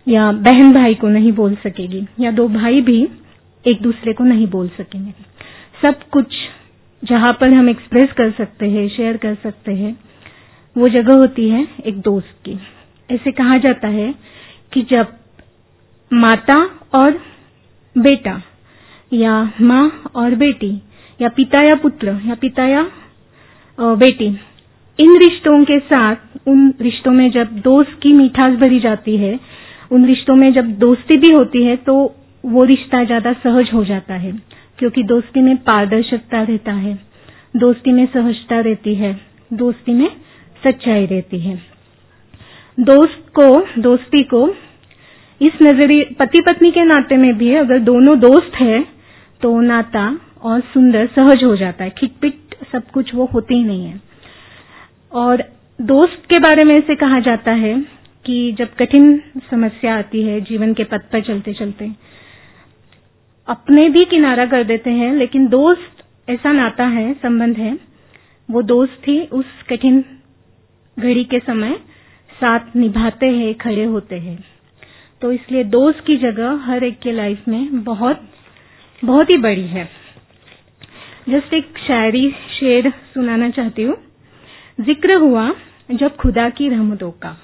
या बहन भाई को नहीं बोल सकेगी, या दो भाई भी एक दूसरे को नहीं बोल सकेंगे। सब कुछ जहां पर हम एक्सप्रेस कर सकते हैं, शेयर कर सकते हैं, वो जगह होती है एक दोस्त की। ऐसे कहा जाता है कि जब माता और बेटा, या माँ और बेटी, या पिता या पुत्र, या पिता या बेटी, इन रिश्तों के साथ, उन रिश्तों में जब दोस्त की मिठास भरी जाती है, उन रिश्तों में जब दोस्ती भी होती है, तो वो रिश्ता ज्यादा सहज हो जाता है, क्योंकि दोस्ती में पारदर्शिता रहता है, दोस्ती में सहजता रहती है, दोस्ती में सच्चाई रहती है। दोस्त को, दोस्ती को इस नजरिए, पति पत्नी के नाते में भी अगर दोनों दोस्त है तो नाता और सुंदर सहज हो जाता है, खिटपिट सब कुछ वो होते ही नहीं है। और दोस्त के बारे में ऐसे कहा जाता है कि जब कठिन समस्या आती है जीवन के पथ पर चलते चलते, अपने भी किनारा कर देते हैं, लेकिन दोस्त ऐसा नाता है, संबंध है, वो दोस्त ही उस कठिन घड़ी के समय साथ निभाते हैं, खड़े होते हैं। तो इसलिए दोस्त की जगह हर एक के लाइफ में बहुत बहुत ही बड़ी है। जस्ट एक शायरी शेर सुनाना चाहती हूँ। जिक्र हुआ जब खुदा की रहमतों का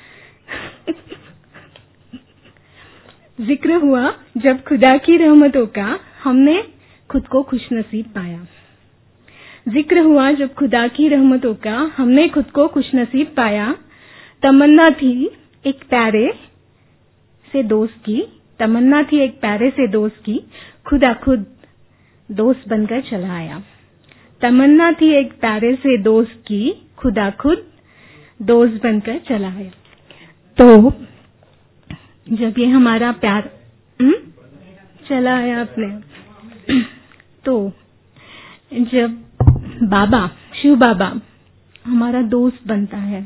जिक्र हुआ जब खुदा की रहमतों का, हमने खुद को खुशनसीब पाया। जिक्र हुआ जब खुदा की रहमतों का, हमने खुद को खुशनसीब पाया। तमन्ना थी एक प्यारे से दोस्त की, तमन्ना थी एक प्यारे से दोस्त की, खुदा खुद दोस्त बनकर चला आया। तमन्ना थी एक प्यारे से दोस्त की, खुदा खुद दोस्त बनकर चला आया। तो जब ये हमारा प्यार हुँ? चला आया अपने, तो जब बाबा, शिव बाबा हमारा दोस्त बनता है,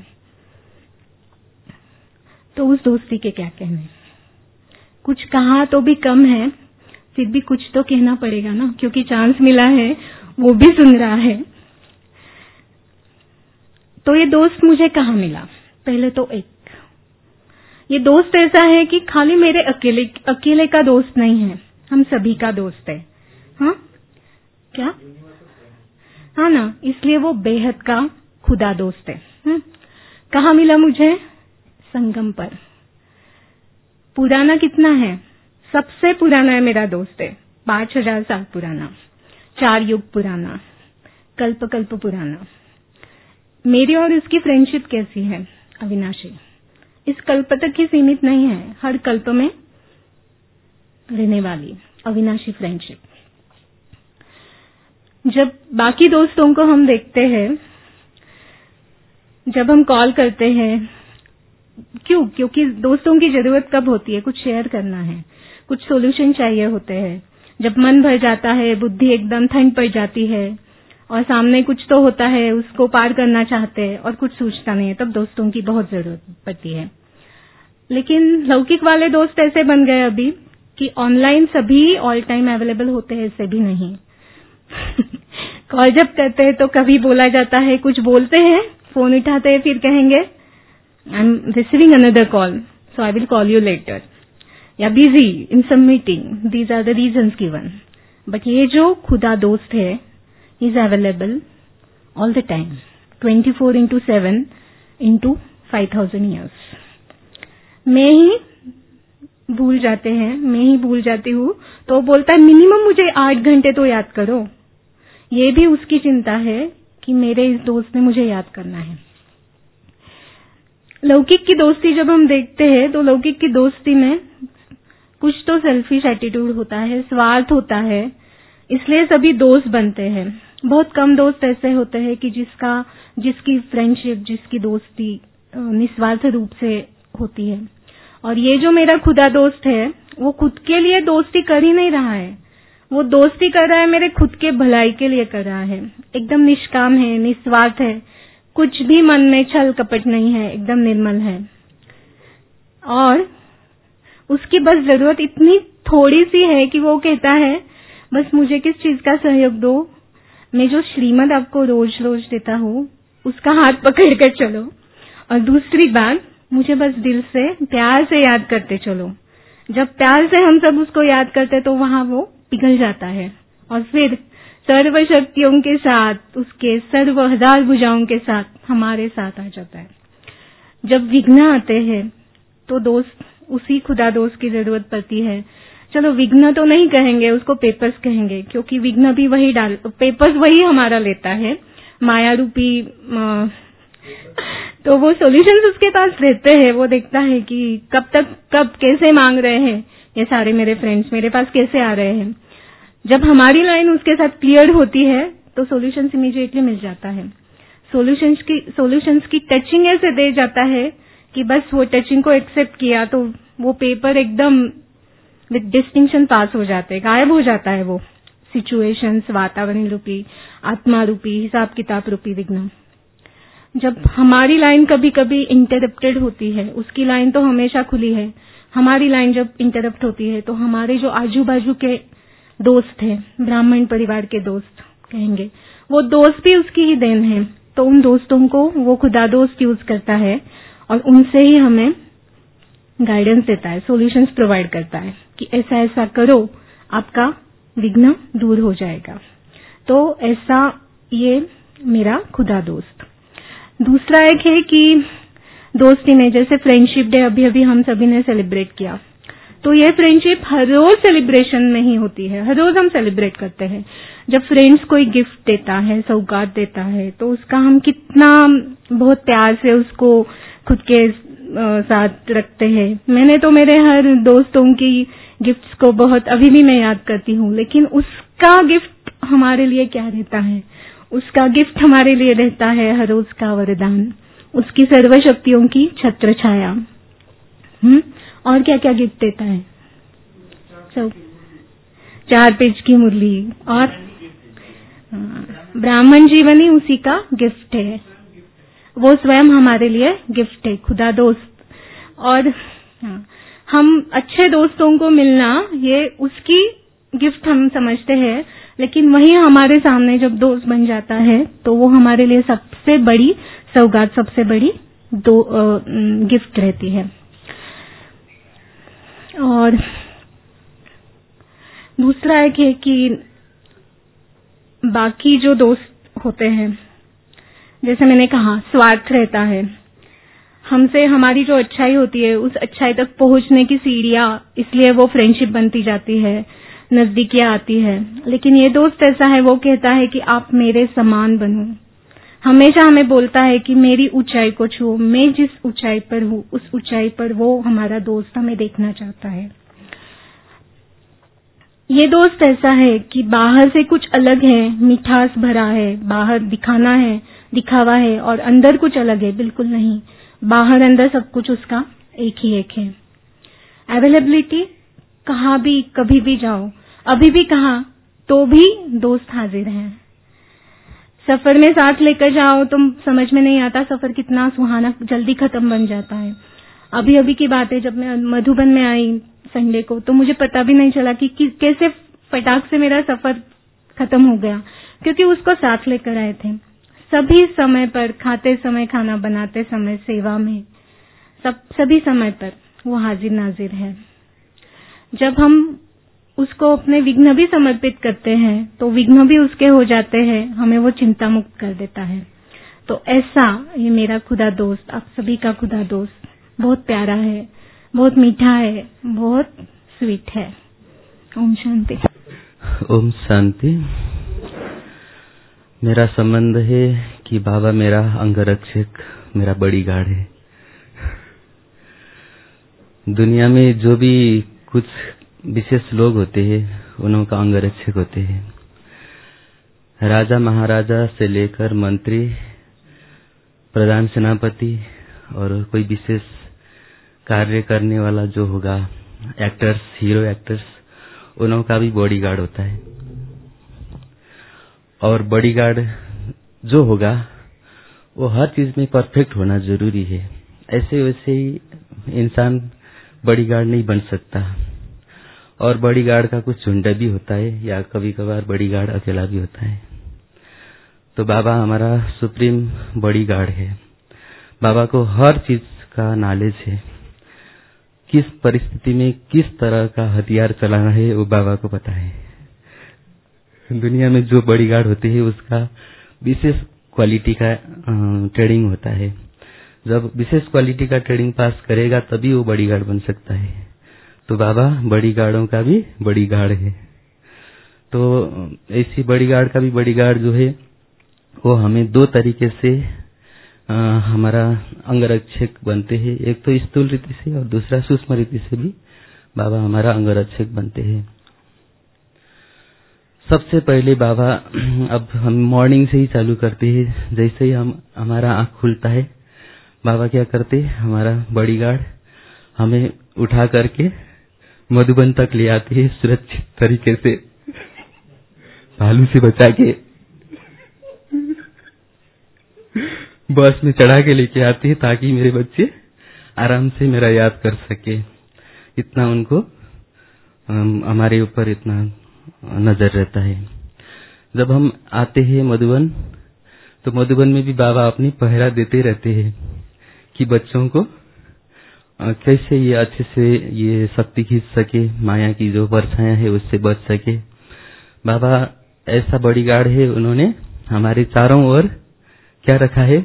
तो उस दोस्ती के क्या कहने। कुछ कहा तो भी कम है, फिर भी कुछ तो कहना पड़ेगा ना, क्योंकि चांस मिला है, वो भी सुन रहा है। तो ये दोस्त मुझे कहाँ मिला? पहले तो एक, ये दोस्त ऐसा है कि खाली मेरे अकेले अकेले का दोस्त नहीं है, हम सभी का दोस्त है। हाँ क्या? हाँ ना, इसलिए वो बेहद का खुदा दोस्त है। हाँ? कहाँ मिला मुझे? संगम पर। पुराना कितना है? सबसे पुराना है मेरा दोस्त है, पांच हजार साल पुराना, चार युग पुराना, कल्प कल्प पुराना। मेरी और उसकी फ्रेंडशिप कैसी है? अविनाशी। इस कल्प तक ही सीमित नहीं है, हर कल्प में रहने वाली अविनाशी फ्रेंडशिप। जब बाकी दोस्तों को हम देखते हैं, जब हम कॉल करते हैं, क्यों? क्योंकि दोस्तों की जरूरत कब होती है? कुछ शेयर करना है, कुछ सॉल्यूशन चाहिए होते हैं। जब मन भर जाता है, बुद्धि एकदम ठंड पड़ जाती है और सामने कुछ तो होता है, उसको पार करना चाहते हैं और कुछ सूझता नहीं है, तब दोस्तों की बहुत जरूरत पड़ती है। लेकिन लौकिक वाले दोस्त ऐसे बन गए अभी कि ऑनलाइन सभी ऑल टाइम अवेलेबल होते हैं, ऐसे भी नहीं। कॉल जब करते हैं तो कभी बोला जाता है, कुछ बोलते हैं, फोन उठाते हैं, फिर कहेंगे I am receiving another call, so I will call you later, या busy in some meeting, these are the reasons given. But ये जो खुदा दोस्त है, is available all the time, twenty four into seven into five thousand years. मैं ही भूल जाते हैं, मैं ही भूल जाती हूँ, तो बोलता है मिनिमम मुझे आठ घंटे तो याद करो। ये भी उसकी चिंता है कि मेरे इस दोस्त ने मुझे याद करना है। लौकिक की दोस्ती जब हम देखते हैं, तो लौकिक की दोस्ती में कुछ तो सेल्फिश एटीट्यूड होता है, स्वार्थ होता है, इसलिए सभी दोस्त बनते हैं। बहुत कम दोस्त ऐसे होते हैं कि जिसका जिसकी फ्रेंडशिप, जिसकी दोस्ती निस्वार्थ रूप से होती है। और ये जो मेरा खुदा दोस्त है, वो खुद के लिए दोस्ती कर ही नहीं रहा है, वो दोस्ती कर रहा है मेरे खुद के भलाई के लिए कर रहा है। एकदम निष्काम है, निस्वार्थ है, कुछ भी मन में छल कपट नहीं है, एकदम निर्मल है। और उसकी बस जरूरत इतनी थोड़ी सी है कि वो कहता है बस मुझे किस चीज का सहयोग दो, मैं जो श्रीमद आपको रोज रोज देता हूँ उसका हाथ पकड़ कर चलो। और दूसरी बात, मुझे बस दिल से प्यार से याद करते चलो। जब प्यार से हम सब उसको याद करते तो वहां वो पिघल जाता है और फिर सर्व शक्तियों के साथ, उसके सर्व हजार भुजाओं के साथ हमारे साथ आ जाता है। जब विघ्न आते हैं तो दोस्त, उसी खुदा दोस्त की जरूरत पड़ती है। चलो विघ्न तो नहीं कहेंगे, उसको पेपर्स कहेंगे, क्योंकि विघ्न भी वही डाल, पेपर्स वही हमारा लेता है, माया रूपी। तो वो सॉल्यूशंस उसके पास रहते हैं। वो देखता है कि कब तक, कब कैसे मांग रहे हैं ये सारे मेरे फ्रेंड्स, मेरे पास कैसे आ रहे हैं। जब हमारी लाइन उसके साथ क्लियर होती है तो सॉल्यूशंस इमीडिएटली मिल जाता है। सॉल्यूशंस की सॉल्यूशंस की टचिंग ऐसे दे जाता है कि बस वो टचिंग को एक्सेप्ट किया तो वो पेपर एकदम विद डिस्टिंक्शन पास हो जाते, गायब हो जाता है वो सिचुएशंस, वातावरण रूपी, आत्मा रूपी, हिसाब किताब रूपी विघ्न। जब हमारी लाइन कभी कभी इंटरप्टेड होती है, उसकी लाइन तो हमेशा खुली है, हमारी लाइन जब इंटरप्ट होती है तो हमारे जो आजू बाजू के दोस्त हैं, ब्राह्मण परिवार के दोस्त कहेंगे, वो दोस्त भी उसकी ही देन है। तो उन दोस्तों को वो खुदा दोस्त यूज करता है और उनसे ही हमें गाइडेंस देता है, सॉल्यूशंस प्रोवाइड करता है कि ऐसा ऐसा करो, आपका विघ्न दूर हो जाएगा। तो ऐसा ये मेरा खुदा दोस्त। दूसरा एक है कि दोस्ती में, जैसे फ्रेंडशिप डे अभी अभी हम सभी ने सेलिब्रेट किया, तो ये फ्रेंडशिप हर रोज सेलिब्रेशन में ही होती है, हर रोज हम सेलिब्रेट करते हैं। जब फ्रेंड्स कोई गिफ्ट देता है, सौगात देता है, तो उसका हम कितना बहुत प्यार से उसको खुद के साथ रखते हैं। मैंने तो मेरे हर दोस्तों की गिफ्ट्स को बहुत अभी भी मैं याद करती हूँ, लेकिन उसका गिफ्ट हमारे लिए क्या रहता है, उसका गिफ्ट हमारे लिए रहता है हर रोज का वरदान, उसकी सर्व शक्तियों की छत्र छाया। हम्म और क्या क्या गिफ्ट देता है, सब चार पेज की मुरली, और ब्राह्मण जीवन ही उसी का गिफ्ट है, वो स्वयं हमारे लिए गिफ्ट है, खुदा दोस्त। और हम अच्छे दोस्तों को मिलना ये उसकी गिफ्ट हम समझते हैं, लेकिन वही हमारे सामने जब दोस्त बन जाता है तो वो हमारे लिए सबसे बड़ी सौगात, सबसे बड़ी दो गिफ्ट रहती है। और दूसरा एक है कि बाकी जो दोस्त होते हैं, जैसे मैंने कहा स्वार्थ रहता है, हमसे हमारी जो अच्छाई होती है उस अच्छाई तक पहुंचने की सीढ़ियां, इसलिए वो फ्रेंडशिप बनती जाती है, नजदीकियां आती है। लेकिन ये दोस्त ऐसा है, वो कहता है कि आप मेरे समान बनो, हमेशा हमें बोलता है कि मेरी ऊंचाई को छुओ, मैं जिस ऊंचाई पर हूँ उस ऊंचाई पर वो हमारा दोस्त हमें देखना चाहता है। ये दोस्त ऐसा है कि बाहर से कुछ अलग है, मिठास भरा है, बाहर दिखाना है, दिखावा है, और अंदर कुछ अलग है, बिल्कुल नहीं, बाहर अंदर सब कुछ उसका एक ही एक है। अवेलेबिलिटी, कहाँ भी कभी भी जाओ, अभी भी कहा तो भी दोस्त हाजिर हैं। सफर में साथ लेकर जाओ तो समझ में नहीं आता सफर कितना सुहाना जल्दी खत्म बन जाता है। अभी अभी की बात है, जब मैं मधुबन में आई संडे को, तो मुझे पता भी नहीं चला कि, कि कैसे फटाक से मेरा सफर खत्म हो गया, क्योंकि उसको साथ लेकर आए थे। सभी समय पर, खाते समय, खाना बनाते समय, सेवा में, सब सभी समय पर वो हाजिर नाजिर है। जब हम उसको अपने विघ्न भी समर्पित करते हैं तो विघ्न भी उसके हो जाते हैं, हमें वो चिंता मुक्त कर देता है। तो ऐसा ये मेरा खुदा दोस्त, आप सभी का खुदा दोस्त, बहुत प्यारा है, बहुत मीठा है, बहुत स्वीट है। ओम शांति। ओम शांति। मेरा संबंध है कि बाबा मेरा अंगरक्षक, मेरा बॉडीगार्ड है। दुनिया में जो भी कुछ विशेष लोग होते हैं उनका अंगरक्षक होते हैं। राजा महाराजा से लेकर मंत्री, प्रधान सेनापति और कोई विशेष कार्य करने वाला जो होगा, एक्टर्स, हीरो एक्टर्स, उनका भी बॉडीगार्ड होता है। और बॉडीगार्ड जो होगा वो हर चीज में परफेक्ट होना जरूरी है। ऐसे वैसे ही इंसान बॉडीगार्ड नहीं बन सकता। और बॉडीगार्ड का कुछ झुंड भी होता है, या कभी कभार बॉडीगार्ड अकेला भी होता है। तो बाबा हमारा सुप्रीम बॉडीगार्ड है। बाबा को हर चीज का नॉलेज है, किस परिस्थिति में किस तरह का हथियार चलाना है वो बाबा को पता है। दुनिया में जो बॉडीगार्ड होते हैं उसका विशेष क्वालिटी का ट्रेनिंग होता है। जब विशेष क्वालिटी का ट्रेनिंग पास करेगा तभी वो बॉडीगार्ड बन सकता है। तो बाबा बॉडीगार्डों का भी बॉडीगार्ड है। तो ऐसी बॉडीगार्ड का भी बॉडीगार्ड जो है वो हमें दो तरीके से आ, हमारा अंगरक्षक बनते हैं। एक तो स्थूल रीति से और दूसरा सूक्ष्म रीति से भी बाबा हमारा अंगरक्षक बनते हैं। सबसे पहले बाबा, अब हम मॉर्निंग से ही चालू करते हैं। जैसे ही हम हमारा आंख खुलता है बाबा क्या करते, हमारा बॉडीगार्ड हमें उठा करके मधुबन तक ले आते हैं, सुरक्षित तरीके से भालू से बचा के बस में चढ़ा के लेके आते हैं ताकि मेरे बच्चे आराम से मेरा याद कर सके। इतना उनको हमारे ऊपर इतना नजर रहता है। जब हम आते हैं मधुबन तो मधुबन में भी बाबा अपनी पहरा देते रहते हैं कि बच्चों को कैसे ये अच्छे से ये शक्ति खींच सके, माया की जो परछायां है उससे बच सके। बाबा ऐसा बॉडीगार्ड है, उन्होंने हमारे चारों ओर क्या रखा है,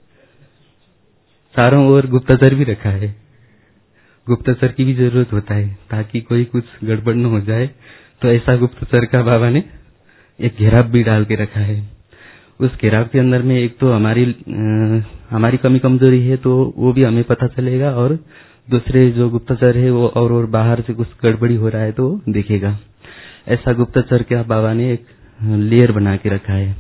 चारों ओर गुप्तचर भी रखा है। गुप्तचर की भी जरूरत होता है ताकि कोई कुछ गड़बड़ न हो जाए। तो ऐसा गुप्तचर का बाबा ने एक घेराव भी डाल के रखा है। उस घेराव के अंदर में एक तो हमारी आ, हमारी कमी कमजोरी है तो वो भी हमें पता चलेगा, और दूसरे जो गुप्तचर है वो और और बाहर से कुछ गड़बड़ी हो रहा है तो देखेगा। ऐसा गुप्तचर का बाबा ने एक लेयर बना के रखा है।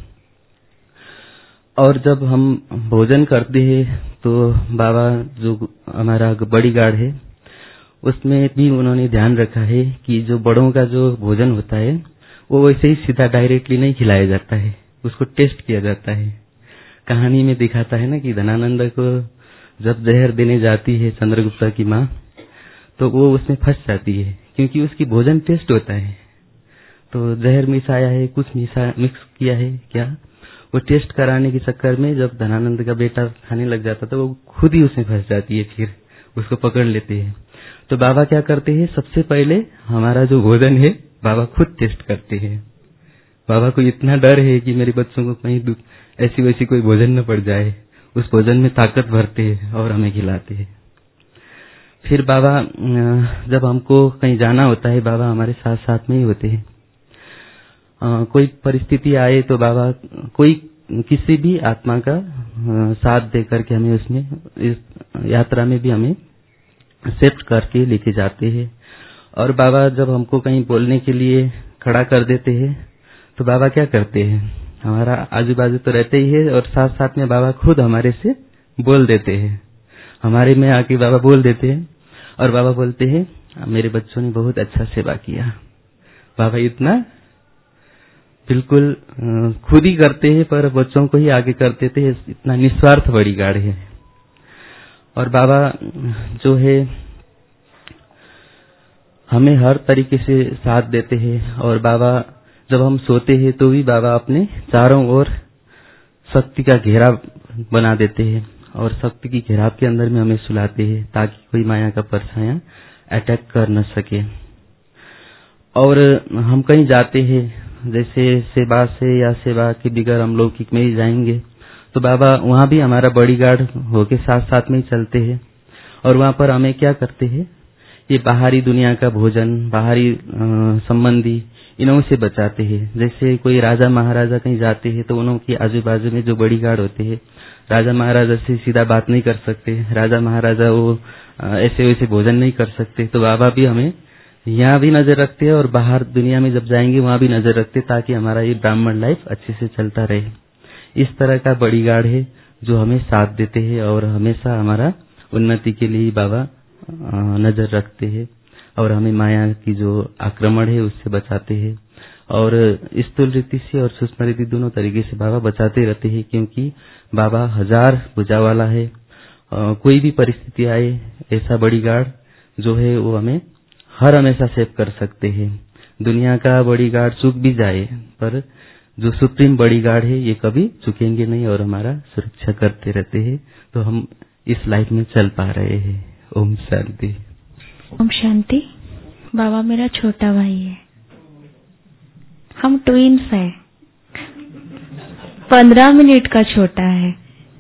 और जब हम भोजन करते हैं तो बाबा जो हमारा बॉडीगार्ड है उसमें भी उन्होंने ध्यान रखा है कि जो बड़ों का जो भोजन होता है वो वैसे ही सीधा डायरेक्टली नहीं खिलाया जाता है, उसको टेस्ट किया जाता है। कहानी में दिखाता है ना कि धनानंद को जब जहर देने जाती है चंद्रगुप्ता की माँ तो वो उसमें फंस जाती है क्योंकि उसकी भोजन टेस्ट होता है। तो जहर मिसाया है, कुछ मिसा मिक्स किया है क्या, वो टेस्ट कराने के चक्कर में जब धनानंद का बेटा खाने लग जाता तो वो खुद ही उसमें फंस जाती है, फिर उसको पकड़ लेते हैं। तो बाबा क्या करते हैं, सबसे पहले हमारा जो भोजन है बाबा खुद टेस्ट करते हैं। बाबा को इतना डर है कि मेरे बच्चों को कहीं ऐसी वैसी कोई भोजन न पड़ जाए, उस भोजन में ताकत भरते हैं और हमें खिलाते हैं। फिर बाबा जब हमको कहीं जाना होता है बाबा हमारे साथ साथ में ही होते हैं। आ, कोई परिस्थिति आए तो बाबा कोई किसी भी आत्मा का आ, साथ दे करके हमें उसमें इस यात्रा में भी हमें एक्सेप्ट करके लेके जाते हैं। और बाबा जब हमको कहीं बोलने के लिए खड़ा कर देते हैं तो बाबा क्या करते हैं, हमारा आजू बाजू तो रहते ही है और साथ साथ में बाबा खुद हमारे से बोल देते हैं, हमारे में आके बाबा बोल देते हैं और बाबा बोलते हैं मेरे बच्चों ने बहुत अच्छा सेवा किया। बाबा इतना बिल्कुल खुद ही करते हैं पर बच्चों को ही आगे करते थे, इतना निस्वार्थ बॉडीगार्ड है। और बाबा जो है हमें हर तरीके से साथ देते हैं। और बाबा जब हम सोते हैं तो भी बाबा अपने चारों ओर शक्ति का घेरा बना देते हैं और शक्ति की घेराव के अंदर में हमें सुलाते हैं ताकि कोई माया का परछाया अटैक कर न सके। और हम कहीं जाते हैं जैसे सेवा से या सेवा के बिगैर हम लौकिक में ही जाएंगे तो बाबा वहाँ भी हमारा बॉडीगार्ड होके साथ साथ में ही चलते हैं। और वहाँ पर हमें क्या करते हैं, ये बाहरी दुनिया का भोजन, बाहरी संबंधी इन्हों से बचाते हैं। जैसे कोई राजा महाराजा कहीं जाते हैं तो उन्हों के आजू बाजू में जो बॉडीगार्ड होते हैं राजा महाराजा से सीधा बात नहीं कर सकते, राजा महाराजा वो ऐसे वैसे भोजन नहीं कर सकते। तो बाबा भी हमें यहाँ भी नजर रखते हैं और बाहर दुनिया में जब जाएंगे वहाँ भी नजर रखते ताकि हमारा ये ब्राह्मण लाइफ अच्छे से चलता रहे। इस तरह का बॉडीगार्ड है जो हमें साथ देते हैं और हमेशा हमारा उन्नति के लिए बाबा नजर रखते हैं और हमें माया की जो आक्रमण है उससे बचाते हैं। और स्थूल रीति से और सूक्ष्म रीति दोनों तरीके से बाबा बचाते रहते हैं क्योंकि बाबा हजार भुजा वाला है। आ, कोई भी परिस्थिति आए ऐसा बॉडीगार्ड जो है वो हमें हर हमेशा सेव कर सकते हैं। दुनिया का बॉडीगार्ड चूक भी जाए पर जो सुप्रीम बॉडीगार्ड है ये कभी चुकेंगे नहीं और हमारा सुरक्षा करते रहते हैं। तो हम इस लाइफ में चल पा रहे हैं। ओम शांति। ओम शांति। बाबा मेरा छोटा भाई है, हम ट्विन्स हैं, पंद्रह मिनट का छोटा है।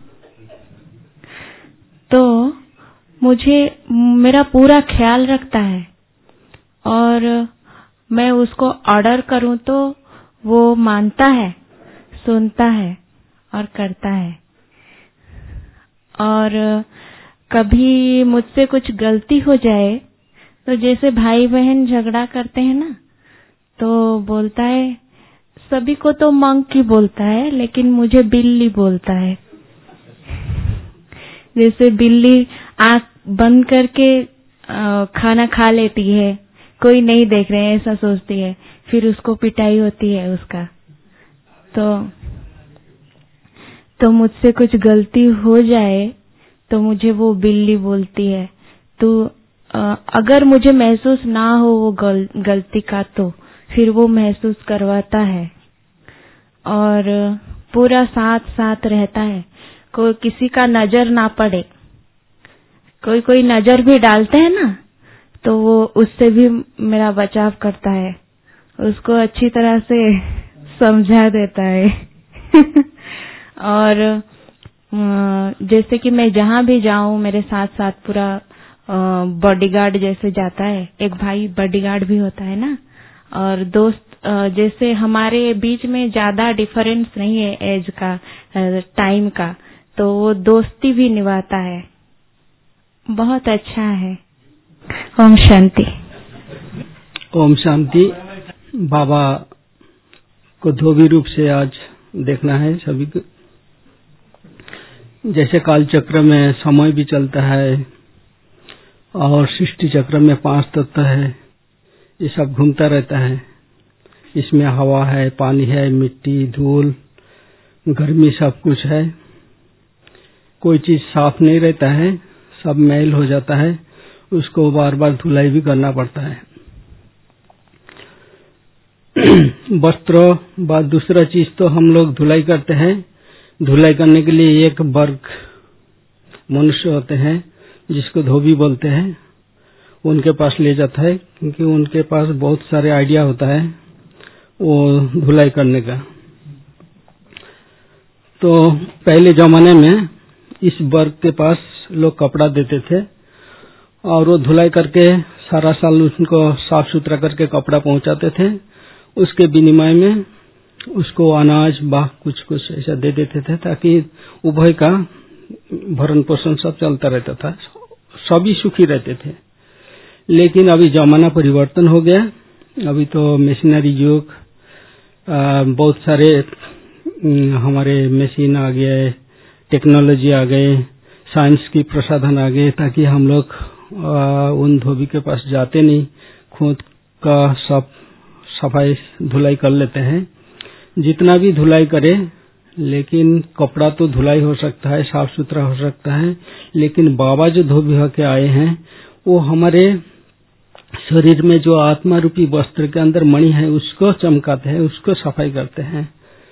तो मुझे मेरा पूरा ख्याल रखता है और मैं उसको ऑर्डर करूं तो वो मानता है, सुनता है और करता है। और कभी मुझसे कुछ गलती हो जाए तो जैसे भाई बहन झगड़ा करते हैं ना, तो बोलता है, सभी को तो मंकी बोलता है लेकिन मुझे बिल्ली बोलता है। जैसे बिल्ली आंख बंद करके खाना खा लेती है, कोई नहीं देख रहे हैं ऐसा सोचती है, फिर उसको पिटाई होती है उसका। तो तो मुझसे कुछ गलती हो जाए तो मुझे वो बिल्ली बोलती है। तो अगर मुझे महसूस ना हो वो गल, गलती का, तो फिर वो महसूस करवाता है और पूरा साथ साथ रहता है। कोई किसी का नजर ना पड़े, कोई कोई नजर भी डालते हैं ना, तो वो उससे भी मेरा बचाव करता है, उसको अच्छी तरह से समझा देता है। और जैसे कि मैं जहां भी जाऊं मेरे साथ साथ पूरा बॉडीगार्ड जैसे जाता है। एक भाई बॉडीगार्ड भी होता है ना, और दोस्त जैसे हमारे बीच में ज्यादा डिफरेंस नहीं है एज का, टाइम का, तो वो दोस्ती भी निभाता है। बहुत अच्छा है। ओम शांति। ओम शांति। बाबा को धोबी रूप से आज देखना है सभी को। जैसे काल चक्र में समय भी चलता है और सृष्टि चक्र में पांच तत्व है, ये सब घूमता रहता है। इसमें हवा है, पानी है, मिट्टी, धूल, गर्मी, सब कुछ है। कोई चीज साफ नहीं रहता है, सब मैल हो जाता है, उसको बार बार धुलाई भी करना पड़ता है। वस्त्र बाद दूसरा चीज तो हम लोग धुलाई करते हैं। धुलाई करने के लिए एक वर्ग मनुष्य होते हैं जिसको धोबी बोलते हैं, उनके पास ले जाता है, क्योंकि उनके पास बहुत सारे आइडिया होता है वो धुलाई करने का। तो पहले जमाने में इस वर्ग के पास लोग कपड़ा देते थे और वो धुलाई करके सारा साल उनको साफ सुथरा करके कपड़ा पहुंचाते थे। उसके विनिमय में उसको अनाज बाह कुछ कुछ ऐसा दे देते थे, ताकि उभय का भरण पोषण सब चलता रहता था, सभी सुखी रहते थे। लेकिन अभी जमाना परिवर्तन हो गया। अभी तो मशीनरी युग, बहुत सारे हमारे मशीन आ गए, टेक्नोलॉजी आ गए, साइंस की प्रसाधन आ गए, ताकि हम लोग उन धोबी के पास जाते नहीं, खुद का सब सफाई धुलाई कर लेते हैं। जितना भी धुलाई करे, लेकिन कपड़ा तो धुलाई हो सकता है, साफ सुथरा हो सकता है, लेकिन बाबा जो धोबी होके आए हैं वो हमारे शरीर में जो आत्मा रूपी वस्त्र के अंदर मणि है उसको चमकाते हैं, उसको सफाई करते हैं।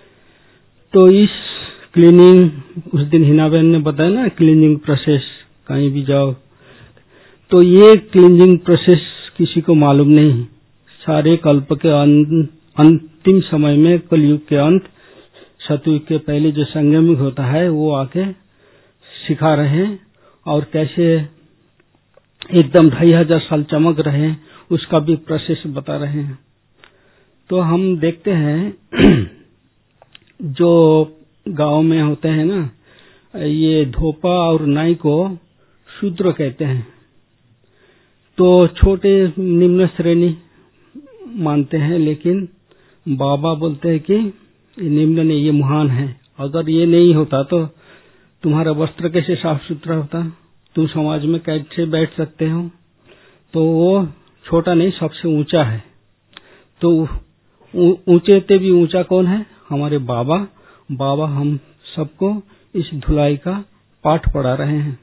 तो इस क्लीनिंग, उस दिन हिना बहन ने बताया ना, क्लीनिंग प्रोसेस, कहीं भी जाओ तो ये क्लीनिंग प्रोसेस किसी को मालूम नहीं। सारे कल्प के अंतिम समय में, कलयुग के अंत, सतयुग के पहले जो संगमिक होता है वो आके सिखा रहे हैं, और कैसे एकदम ढाई हजार साल चमक रहे हैं उसका भी प्रोसेस बता रहे हैं। तो हम देखते हैं जो गांव में होते हैं ना, ये धोपा और नाई को शूद्र कहते हैं, तो छोटे निम्न श्रेणी मानते हैं। लेकिन बाबा बोलते हैं कि ये निम्न नहीं, ये महान है। अगर ये नहीं होता तो तुम्हारा वस्त्र कैसे साफ सुथरा होता, तुम समाज में कैसे बैठ सकते हो। तो वो छोटा नहीं, सबसे ऊंचा है। तो ऊंचे से भी ऊंचा कौन है? हमारे बाबा। बाबा हम सबको इस धुलाई का पाठ पढ़ा रहे हैं।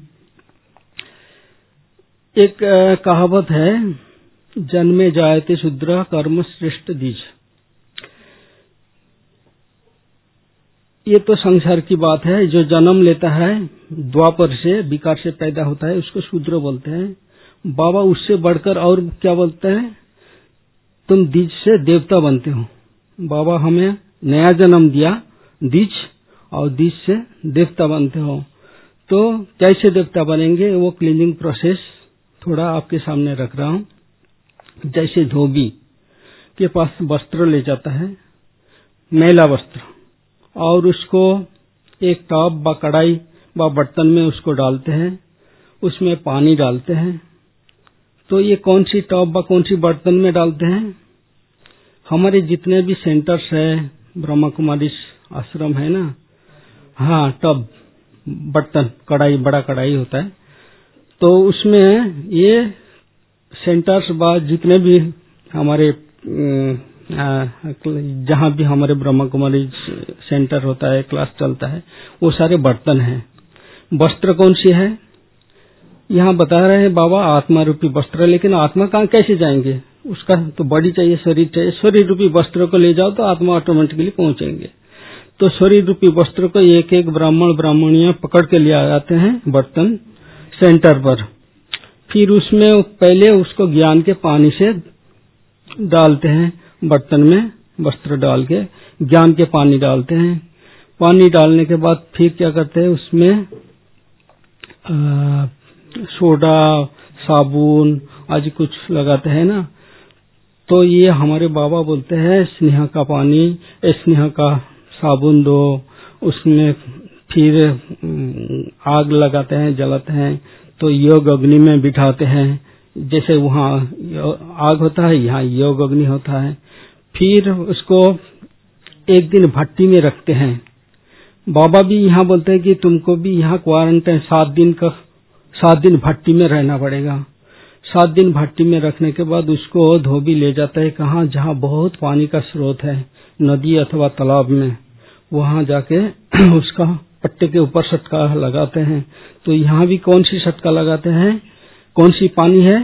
एक कहावत है, जन्मे जायते शूद्र कर्म श्रेष्ठ द्विज। ये तो संसार की बात है। जो जन्म लेता है द्वापर से, विकार से पैदा होता है, उसको शूद्र बोलते हैं। बाबा उससे बढ़कर और क्या बोलते हैं, तुम द्विज से देवता बनते हो। बाबा हमें नया जन्म दिया द्विज, और द्विज से देवता बनते हो। तो कैसे देवता बनेंगे, वो क्लीनिंग प्रोसेस थोड़ा आपके सामने रख रहा हूं। जैसे धोबी के पास वस्त्र ले जाता है, मैला वस्त्र, और उसको एक टब व कढ़ाई व बर्तन में उसको डालते हैं, उसमें पानी डालते हैं। तो ये कौन सी टब व कौन सी बर्तन में डालते हैं? हमारे जितने भी सेंटर्स है, ब्रह्मा कुमारी आश्रम है ना, हाँ, टब, बर्तन, कढ़ाई, बड़ा कढ़ाई होता है। तो उसमें ये सेंटर्स व जितने भी हमारे जहां भी हमारे ब्रह्मा कुमारी सेंटर होता है, क्लास चलता है, वो सारे बर्तन हैं। वस्त्र कौन सी है? यहाँ बता रहे हैं बाबा आत्मा रूपी वस्त्र। लेकिन आत्मा कहाँ कैसे जाएंगे? उसका तो बॉडी चाहिए, शरीर चाहिए। शरीर रूपी वस्त्र को ले जाओ तो आत्मा ऑटोमेटिकली पहुंचेंगे। तो शरीर रूपी वस्त्र को एक एक ब्राह्मण ब्राह्मणियां पकड़ के ले आते हैं बर्तन सेंटर पर। फिर उसमें पहले उसको ज्ञान के पानी से डालते हैं, बर्तन में वस्त्र डाल के ज्ञान के पानी डालते हैं। पानी डालने के बाद फिर क्या करते हैं, उसमें सोडा, साबुन आज कुछ लगाते हैं ना। तो ये हमारे बाबा बोलते हैं स्नेहा का पानी, स्नेहा का साबुन दो, उसमें फिर आग लगाते हैं, जलाते हैं। तो योग अग्नि में बिठाते हैं, जैसे वहाँ आग होता है, यहाँ योग अग्नि होता है। फिर उसको एक दिन भट्टी में रखते हैं। बाबा भी यहाँ बोलते हैं कि तुमको भी यहाँ क्वारंटाइन सात दिन का सात दिन भट्टी में रहना पड़ेगा। सात दिन भट्टी में रखने के बाद उसको धोबी ले जाता है कहाँ, जहाँ बहुत पानी का स्रोत है, नदी अथवा तालाब में। वहां जाके उसका पट्टे के ऊपर सटका लगाते हैं। तो यहाँ भी कौन सी सटका लगाते हैं, कौन सी पानी है,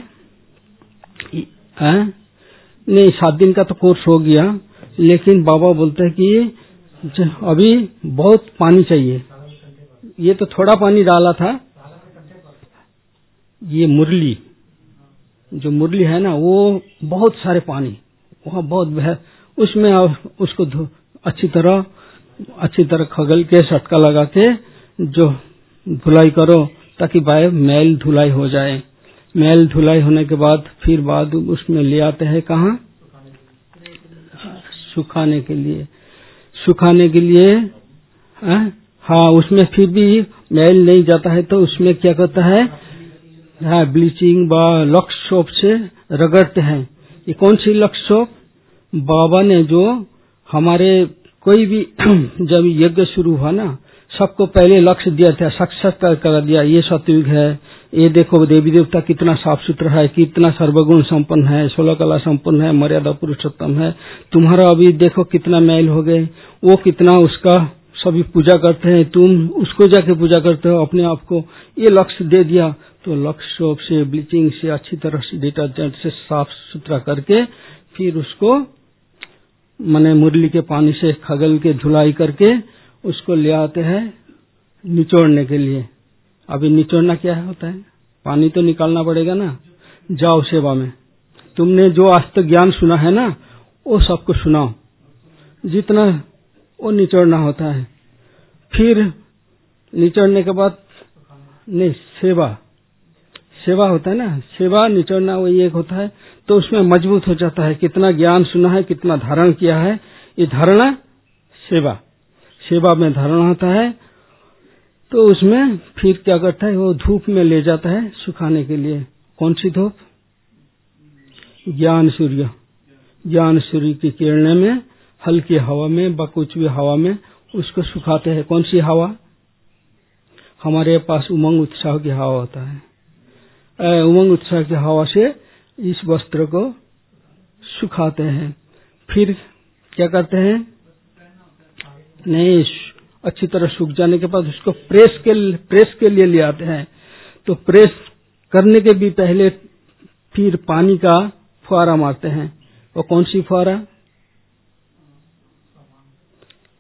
है? नहीं, सात दिन का तो कोर्स हो गया, लेकिन बाबा बोलते हैं कि अभी बहुत पानी चाहिए। ये तो थोड़ा पानी डाला था। ये मुरली, जो मुरली है ना, वो बहुत सारे पानी, वहाँ बहुत, उसमें उसको अच्छी तरह अच्छी तरह खगल के सटका लगा के जो धुलाई करो, ताकि बाय मैल धुलाई हो जाए। मैल धुलाई होने के बाद फिर बाद उसमें ले आते हैं कहाँ, सुखाने के लिए। सुखाने के लिए है? हाँ, उसमें फिर भी मैल नहीं जाता है तो उसमें क्या करता है, हाँ, ब्लीचिंग व लक्स सोप से रगड़ते हैं। ये कौन सी लक्स सोप? बाबा ने जो हमारे कोई भी जब यज्ञ शुरू हुआ ना, सबको पहले लक्ष्य दिया था, साक्षात्कार कर दिया, ये सतयुग है, ये देखो देवी देवता कितना साफ सुथरा है, कितना सर्वगुण संपन्न है, सोलह कला संपन्न है, मर्यादा पुरुषोत्तम है। तुम्हारा अभी देखो कितना मैल हो गए। वो कितना उसका सभी पूजा करते हैं, तुम उसको जाके पूजा करते हो अपने आप को। ये लक्ष्य दे दिया तो लक्ष्य सोप से, ब्लीचिंग से, अच्छी तरह से डिटर्जेंट से साफ सुथरा करके फिर उसको मने मुरली के पानी से खगल के धुलाई करके उसको ले आते हैं निचोड़ने के लिए। अभी निचोड़ना क्या होता है, पानी तो निकालना पड़ेगा ना। जाओ सेवा में, तुमने जो आज तक ज्ञान सुना है ना, वो सबको सुनाओ, जितना वो निचोड़ना होता है। फिर निचोड़ने के बाद नहीं, सेवा सेवा होता है ना, सेवा निचोड़ना वही एक होता है। तो उसमें मजबूत हो जाता है, कितना ज्ञान सुना है, कितना धारण किया है, ये धारणा सेवा सेवा में धारणा होता है। तो उसमें फिर क्या करता है, वो धूप में ले जाता है सुखाने के लिए। कौन सी धूप? ज्ञान सूर्य। ज्ञान सूर्य की किरणें में, हल्की हवा में व कुछ भी हवा में उसको सुखाते हैं। कौन सी हवा? हमारे पास उमंग उत्साह की हवा होता है। उमंग उत्साह की हवा से इस वस्त्र को सुखाते हैं। फिर क्या करते हैं, नहीं, अच्छी तरह सूख जाने के बाद उसको प्रेस के प्रेस के लिए ले आते हैं। तो प्रेस करने के भी पहले फिर पानी का फुहारा मारते हैं। वो कौन सी फुहारा?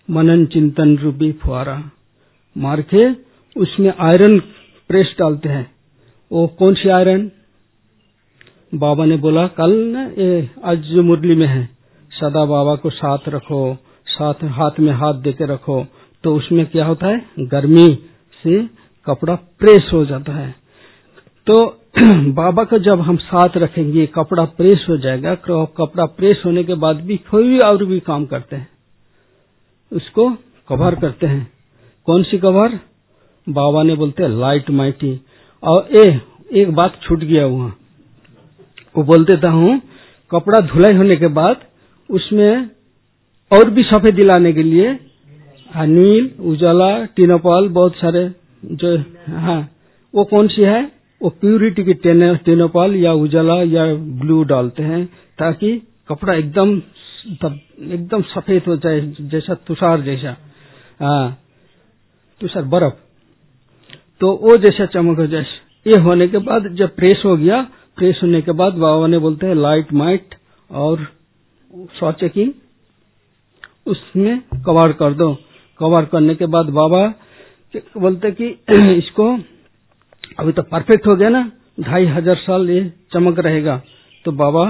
मनन चिंतन रूपी फुहारा मार के उसमें आयरन प्रेस डालते हैं। वो कौन सी आयरन? बाबा ने बोला कल न ये आज जो मुरली में है, सदा बाबा को साथ रखो, साथ हाथ में हाथ देके रखो, तो उसमें क्या होता है, गर्मी से कपड़ा प्रेस हो जाता है। तो बाबा को जब हम साथ रखेंगे कपड़ा प्रेस हो जाएगा। कपड़ा प्रेस होने के बाद भी कोई और भी काम करते हैं, उसको कवर करते हैं। कौन सी कवर? बाबा ने बोलते हैं लाइट माइटी। और ए, एक बात छूट गया वहां, वो बोल देता हूं, कपड़ा धुलाई होने के बाद उसमें और भी सफेद दिलाने के लिए नील, उजाला, टिनोपॉल, बहुत सारे जो, हाँ वो कौन सी है, वो प्यूरिटी की टिनोपॉल या उजाला या ब्लू डालते हैं ताकि कपड़ा एकदम एकदम सफेद हो जाए, जैसा तुषार जैसा, हाँ तुषार बर्फ, तो वो जैसा चमक हो जाए। ये होने के बाद जब प्रेस हो गया, प्रेस होने के बाद बाबा ने बोलते हैं लाइट माइट और सॉ चेकिंग उसमें कवर कर दो। कवर करने के बाद बाबा बोलते कि इसको अभी तो परफेक्ट हो गया ना, ढाई हजार साल ये चमक रहेगा। तो बाबा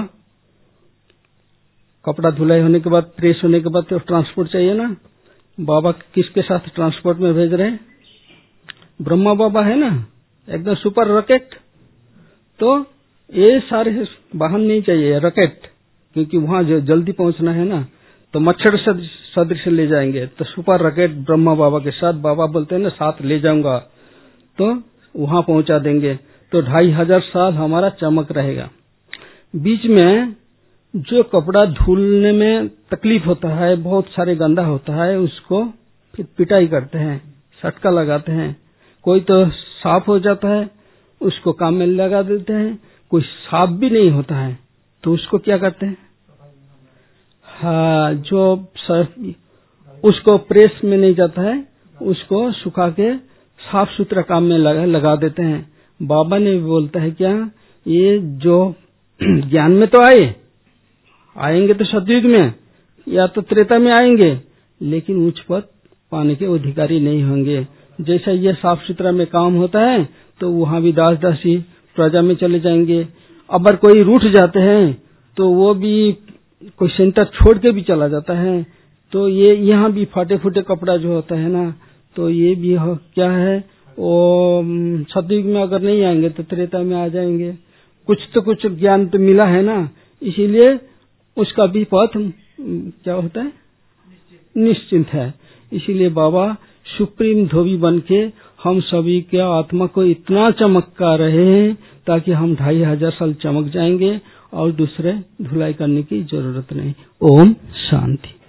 कपड़ा धुलाई होने के बाद, प्रेस होने के बाद तो ट्रांसपोर्ट चाहिए ना, बाबा किसके साथ ट्रांसपोर्ट में भेज रहे हैं? ब्रह्मा बाबा है ना, एकदम सुपर रॉकेट। तो ये सारे वाहन नहीं चाहिए, रॉकेट, क्योंकि वहां जो जल्दी पहुंचना है ना, तो मच्छर सदृश ले जाएंगे। तो सुपर रॉकेट ब्रह्मा बाबा के साथ, बाबा बोलते हैं ना साथ ले जाऊंगा, तो वहां पहुंचा देंगे। तो ढाई हजार साल हमारा चमक रहेगा। बीच में जो कपड़ा धुलने में तकलीफ होता है, बहुत सारे गंदा होता है, उसको फिर पिटाई करते हैं, सटका लगाते हैं। कोई तो साफ हो जाता है, उसको काम में लगा देते हैं। कोई साफ भी नहीं होता है तो उसको क्या करते हैं, हाँ जो उसको प्रेस में नहीं जाता है, उसको सुखा के साफ सुथरा काम में लगा, लगा देते हैं। बाबा ने बोलता है क्या, ये जो ज्ञान में तो आए आएंगे तो सतयुग में या तो त्रेता में आएंगे, लेकिन उच्च पद पाने के अधिकारी नहीं होंगे। जैसा ये साफ सुथरा में काम होता है तो वहां भी दास दासी प्रजा में चले जाएंगे। अगर कोई रूठ जाते हैं तो वो भी कोई सेंटर छोड़ के भी चला जाता है। तो ये यहाँ भी फाटे फूटे कपड़ा जो होता है ना, तो ये भी क्या है, वो सतयुग में अगर नहीं आएंगे तो त्रेता में आ जाएंगे। कुछ तो कुछ ज्ञान तो मिला है ना, इसीलिए उसका भी पथ क्या होता है, निश्चिंत है। इसीलिए बाबा सुप्रीम धोबी बन के हम सभी के आत्मा को इतना चमका रहे हैं ताकि हम ढाई हजार साल चमक जाएंगे और दूसरे धुलाई करने की जरूरत नहीं। ओम शांति।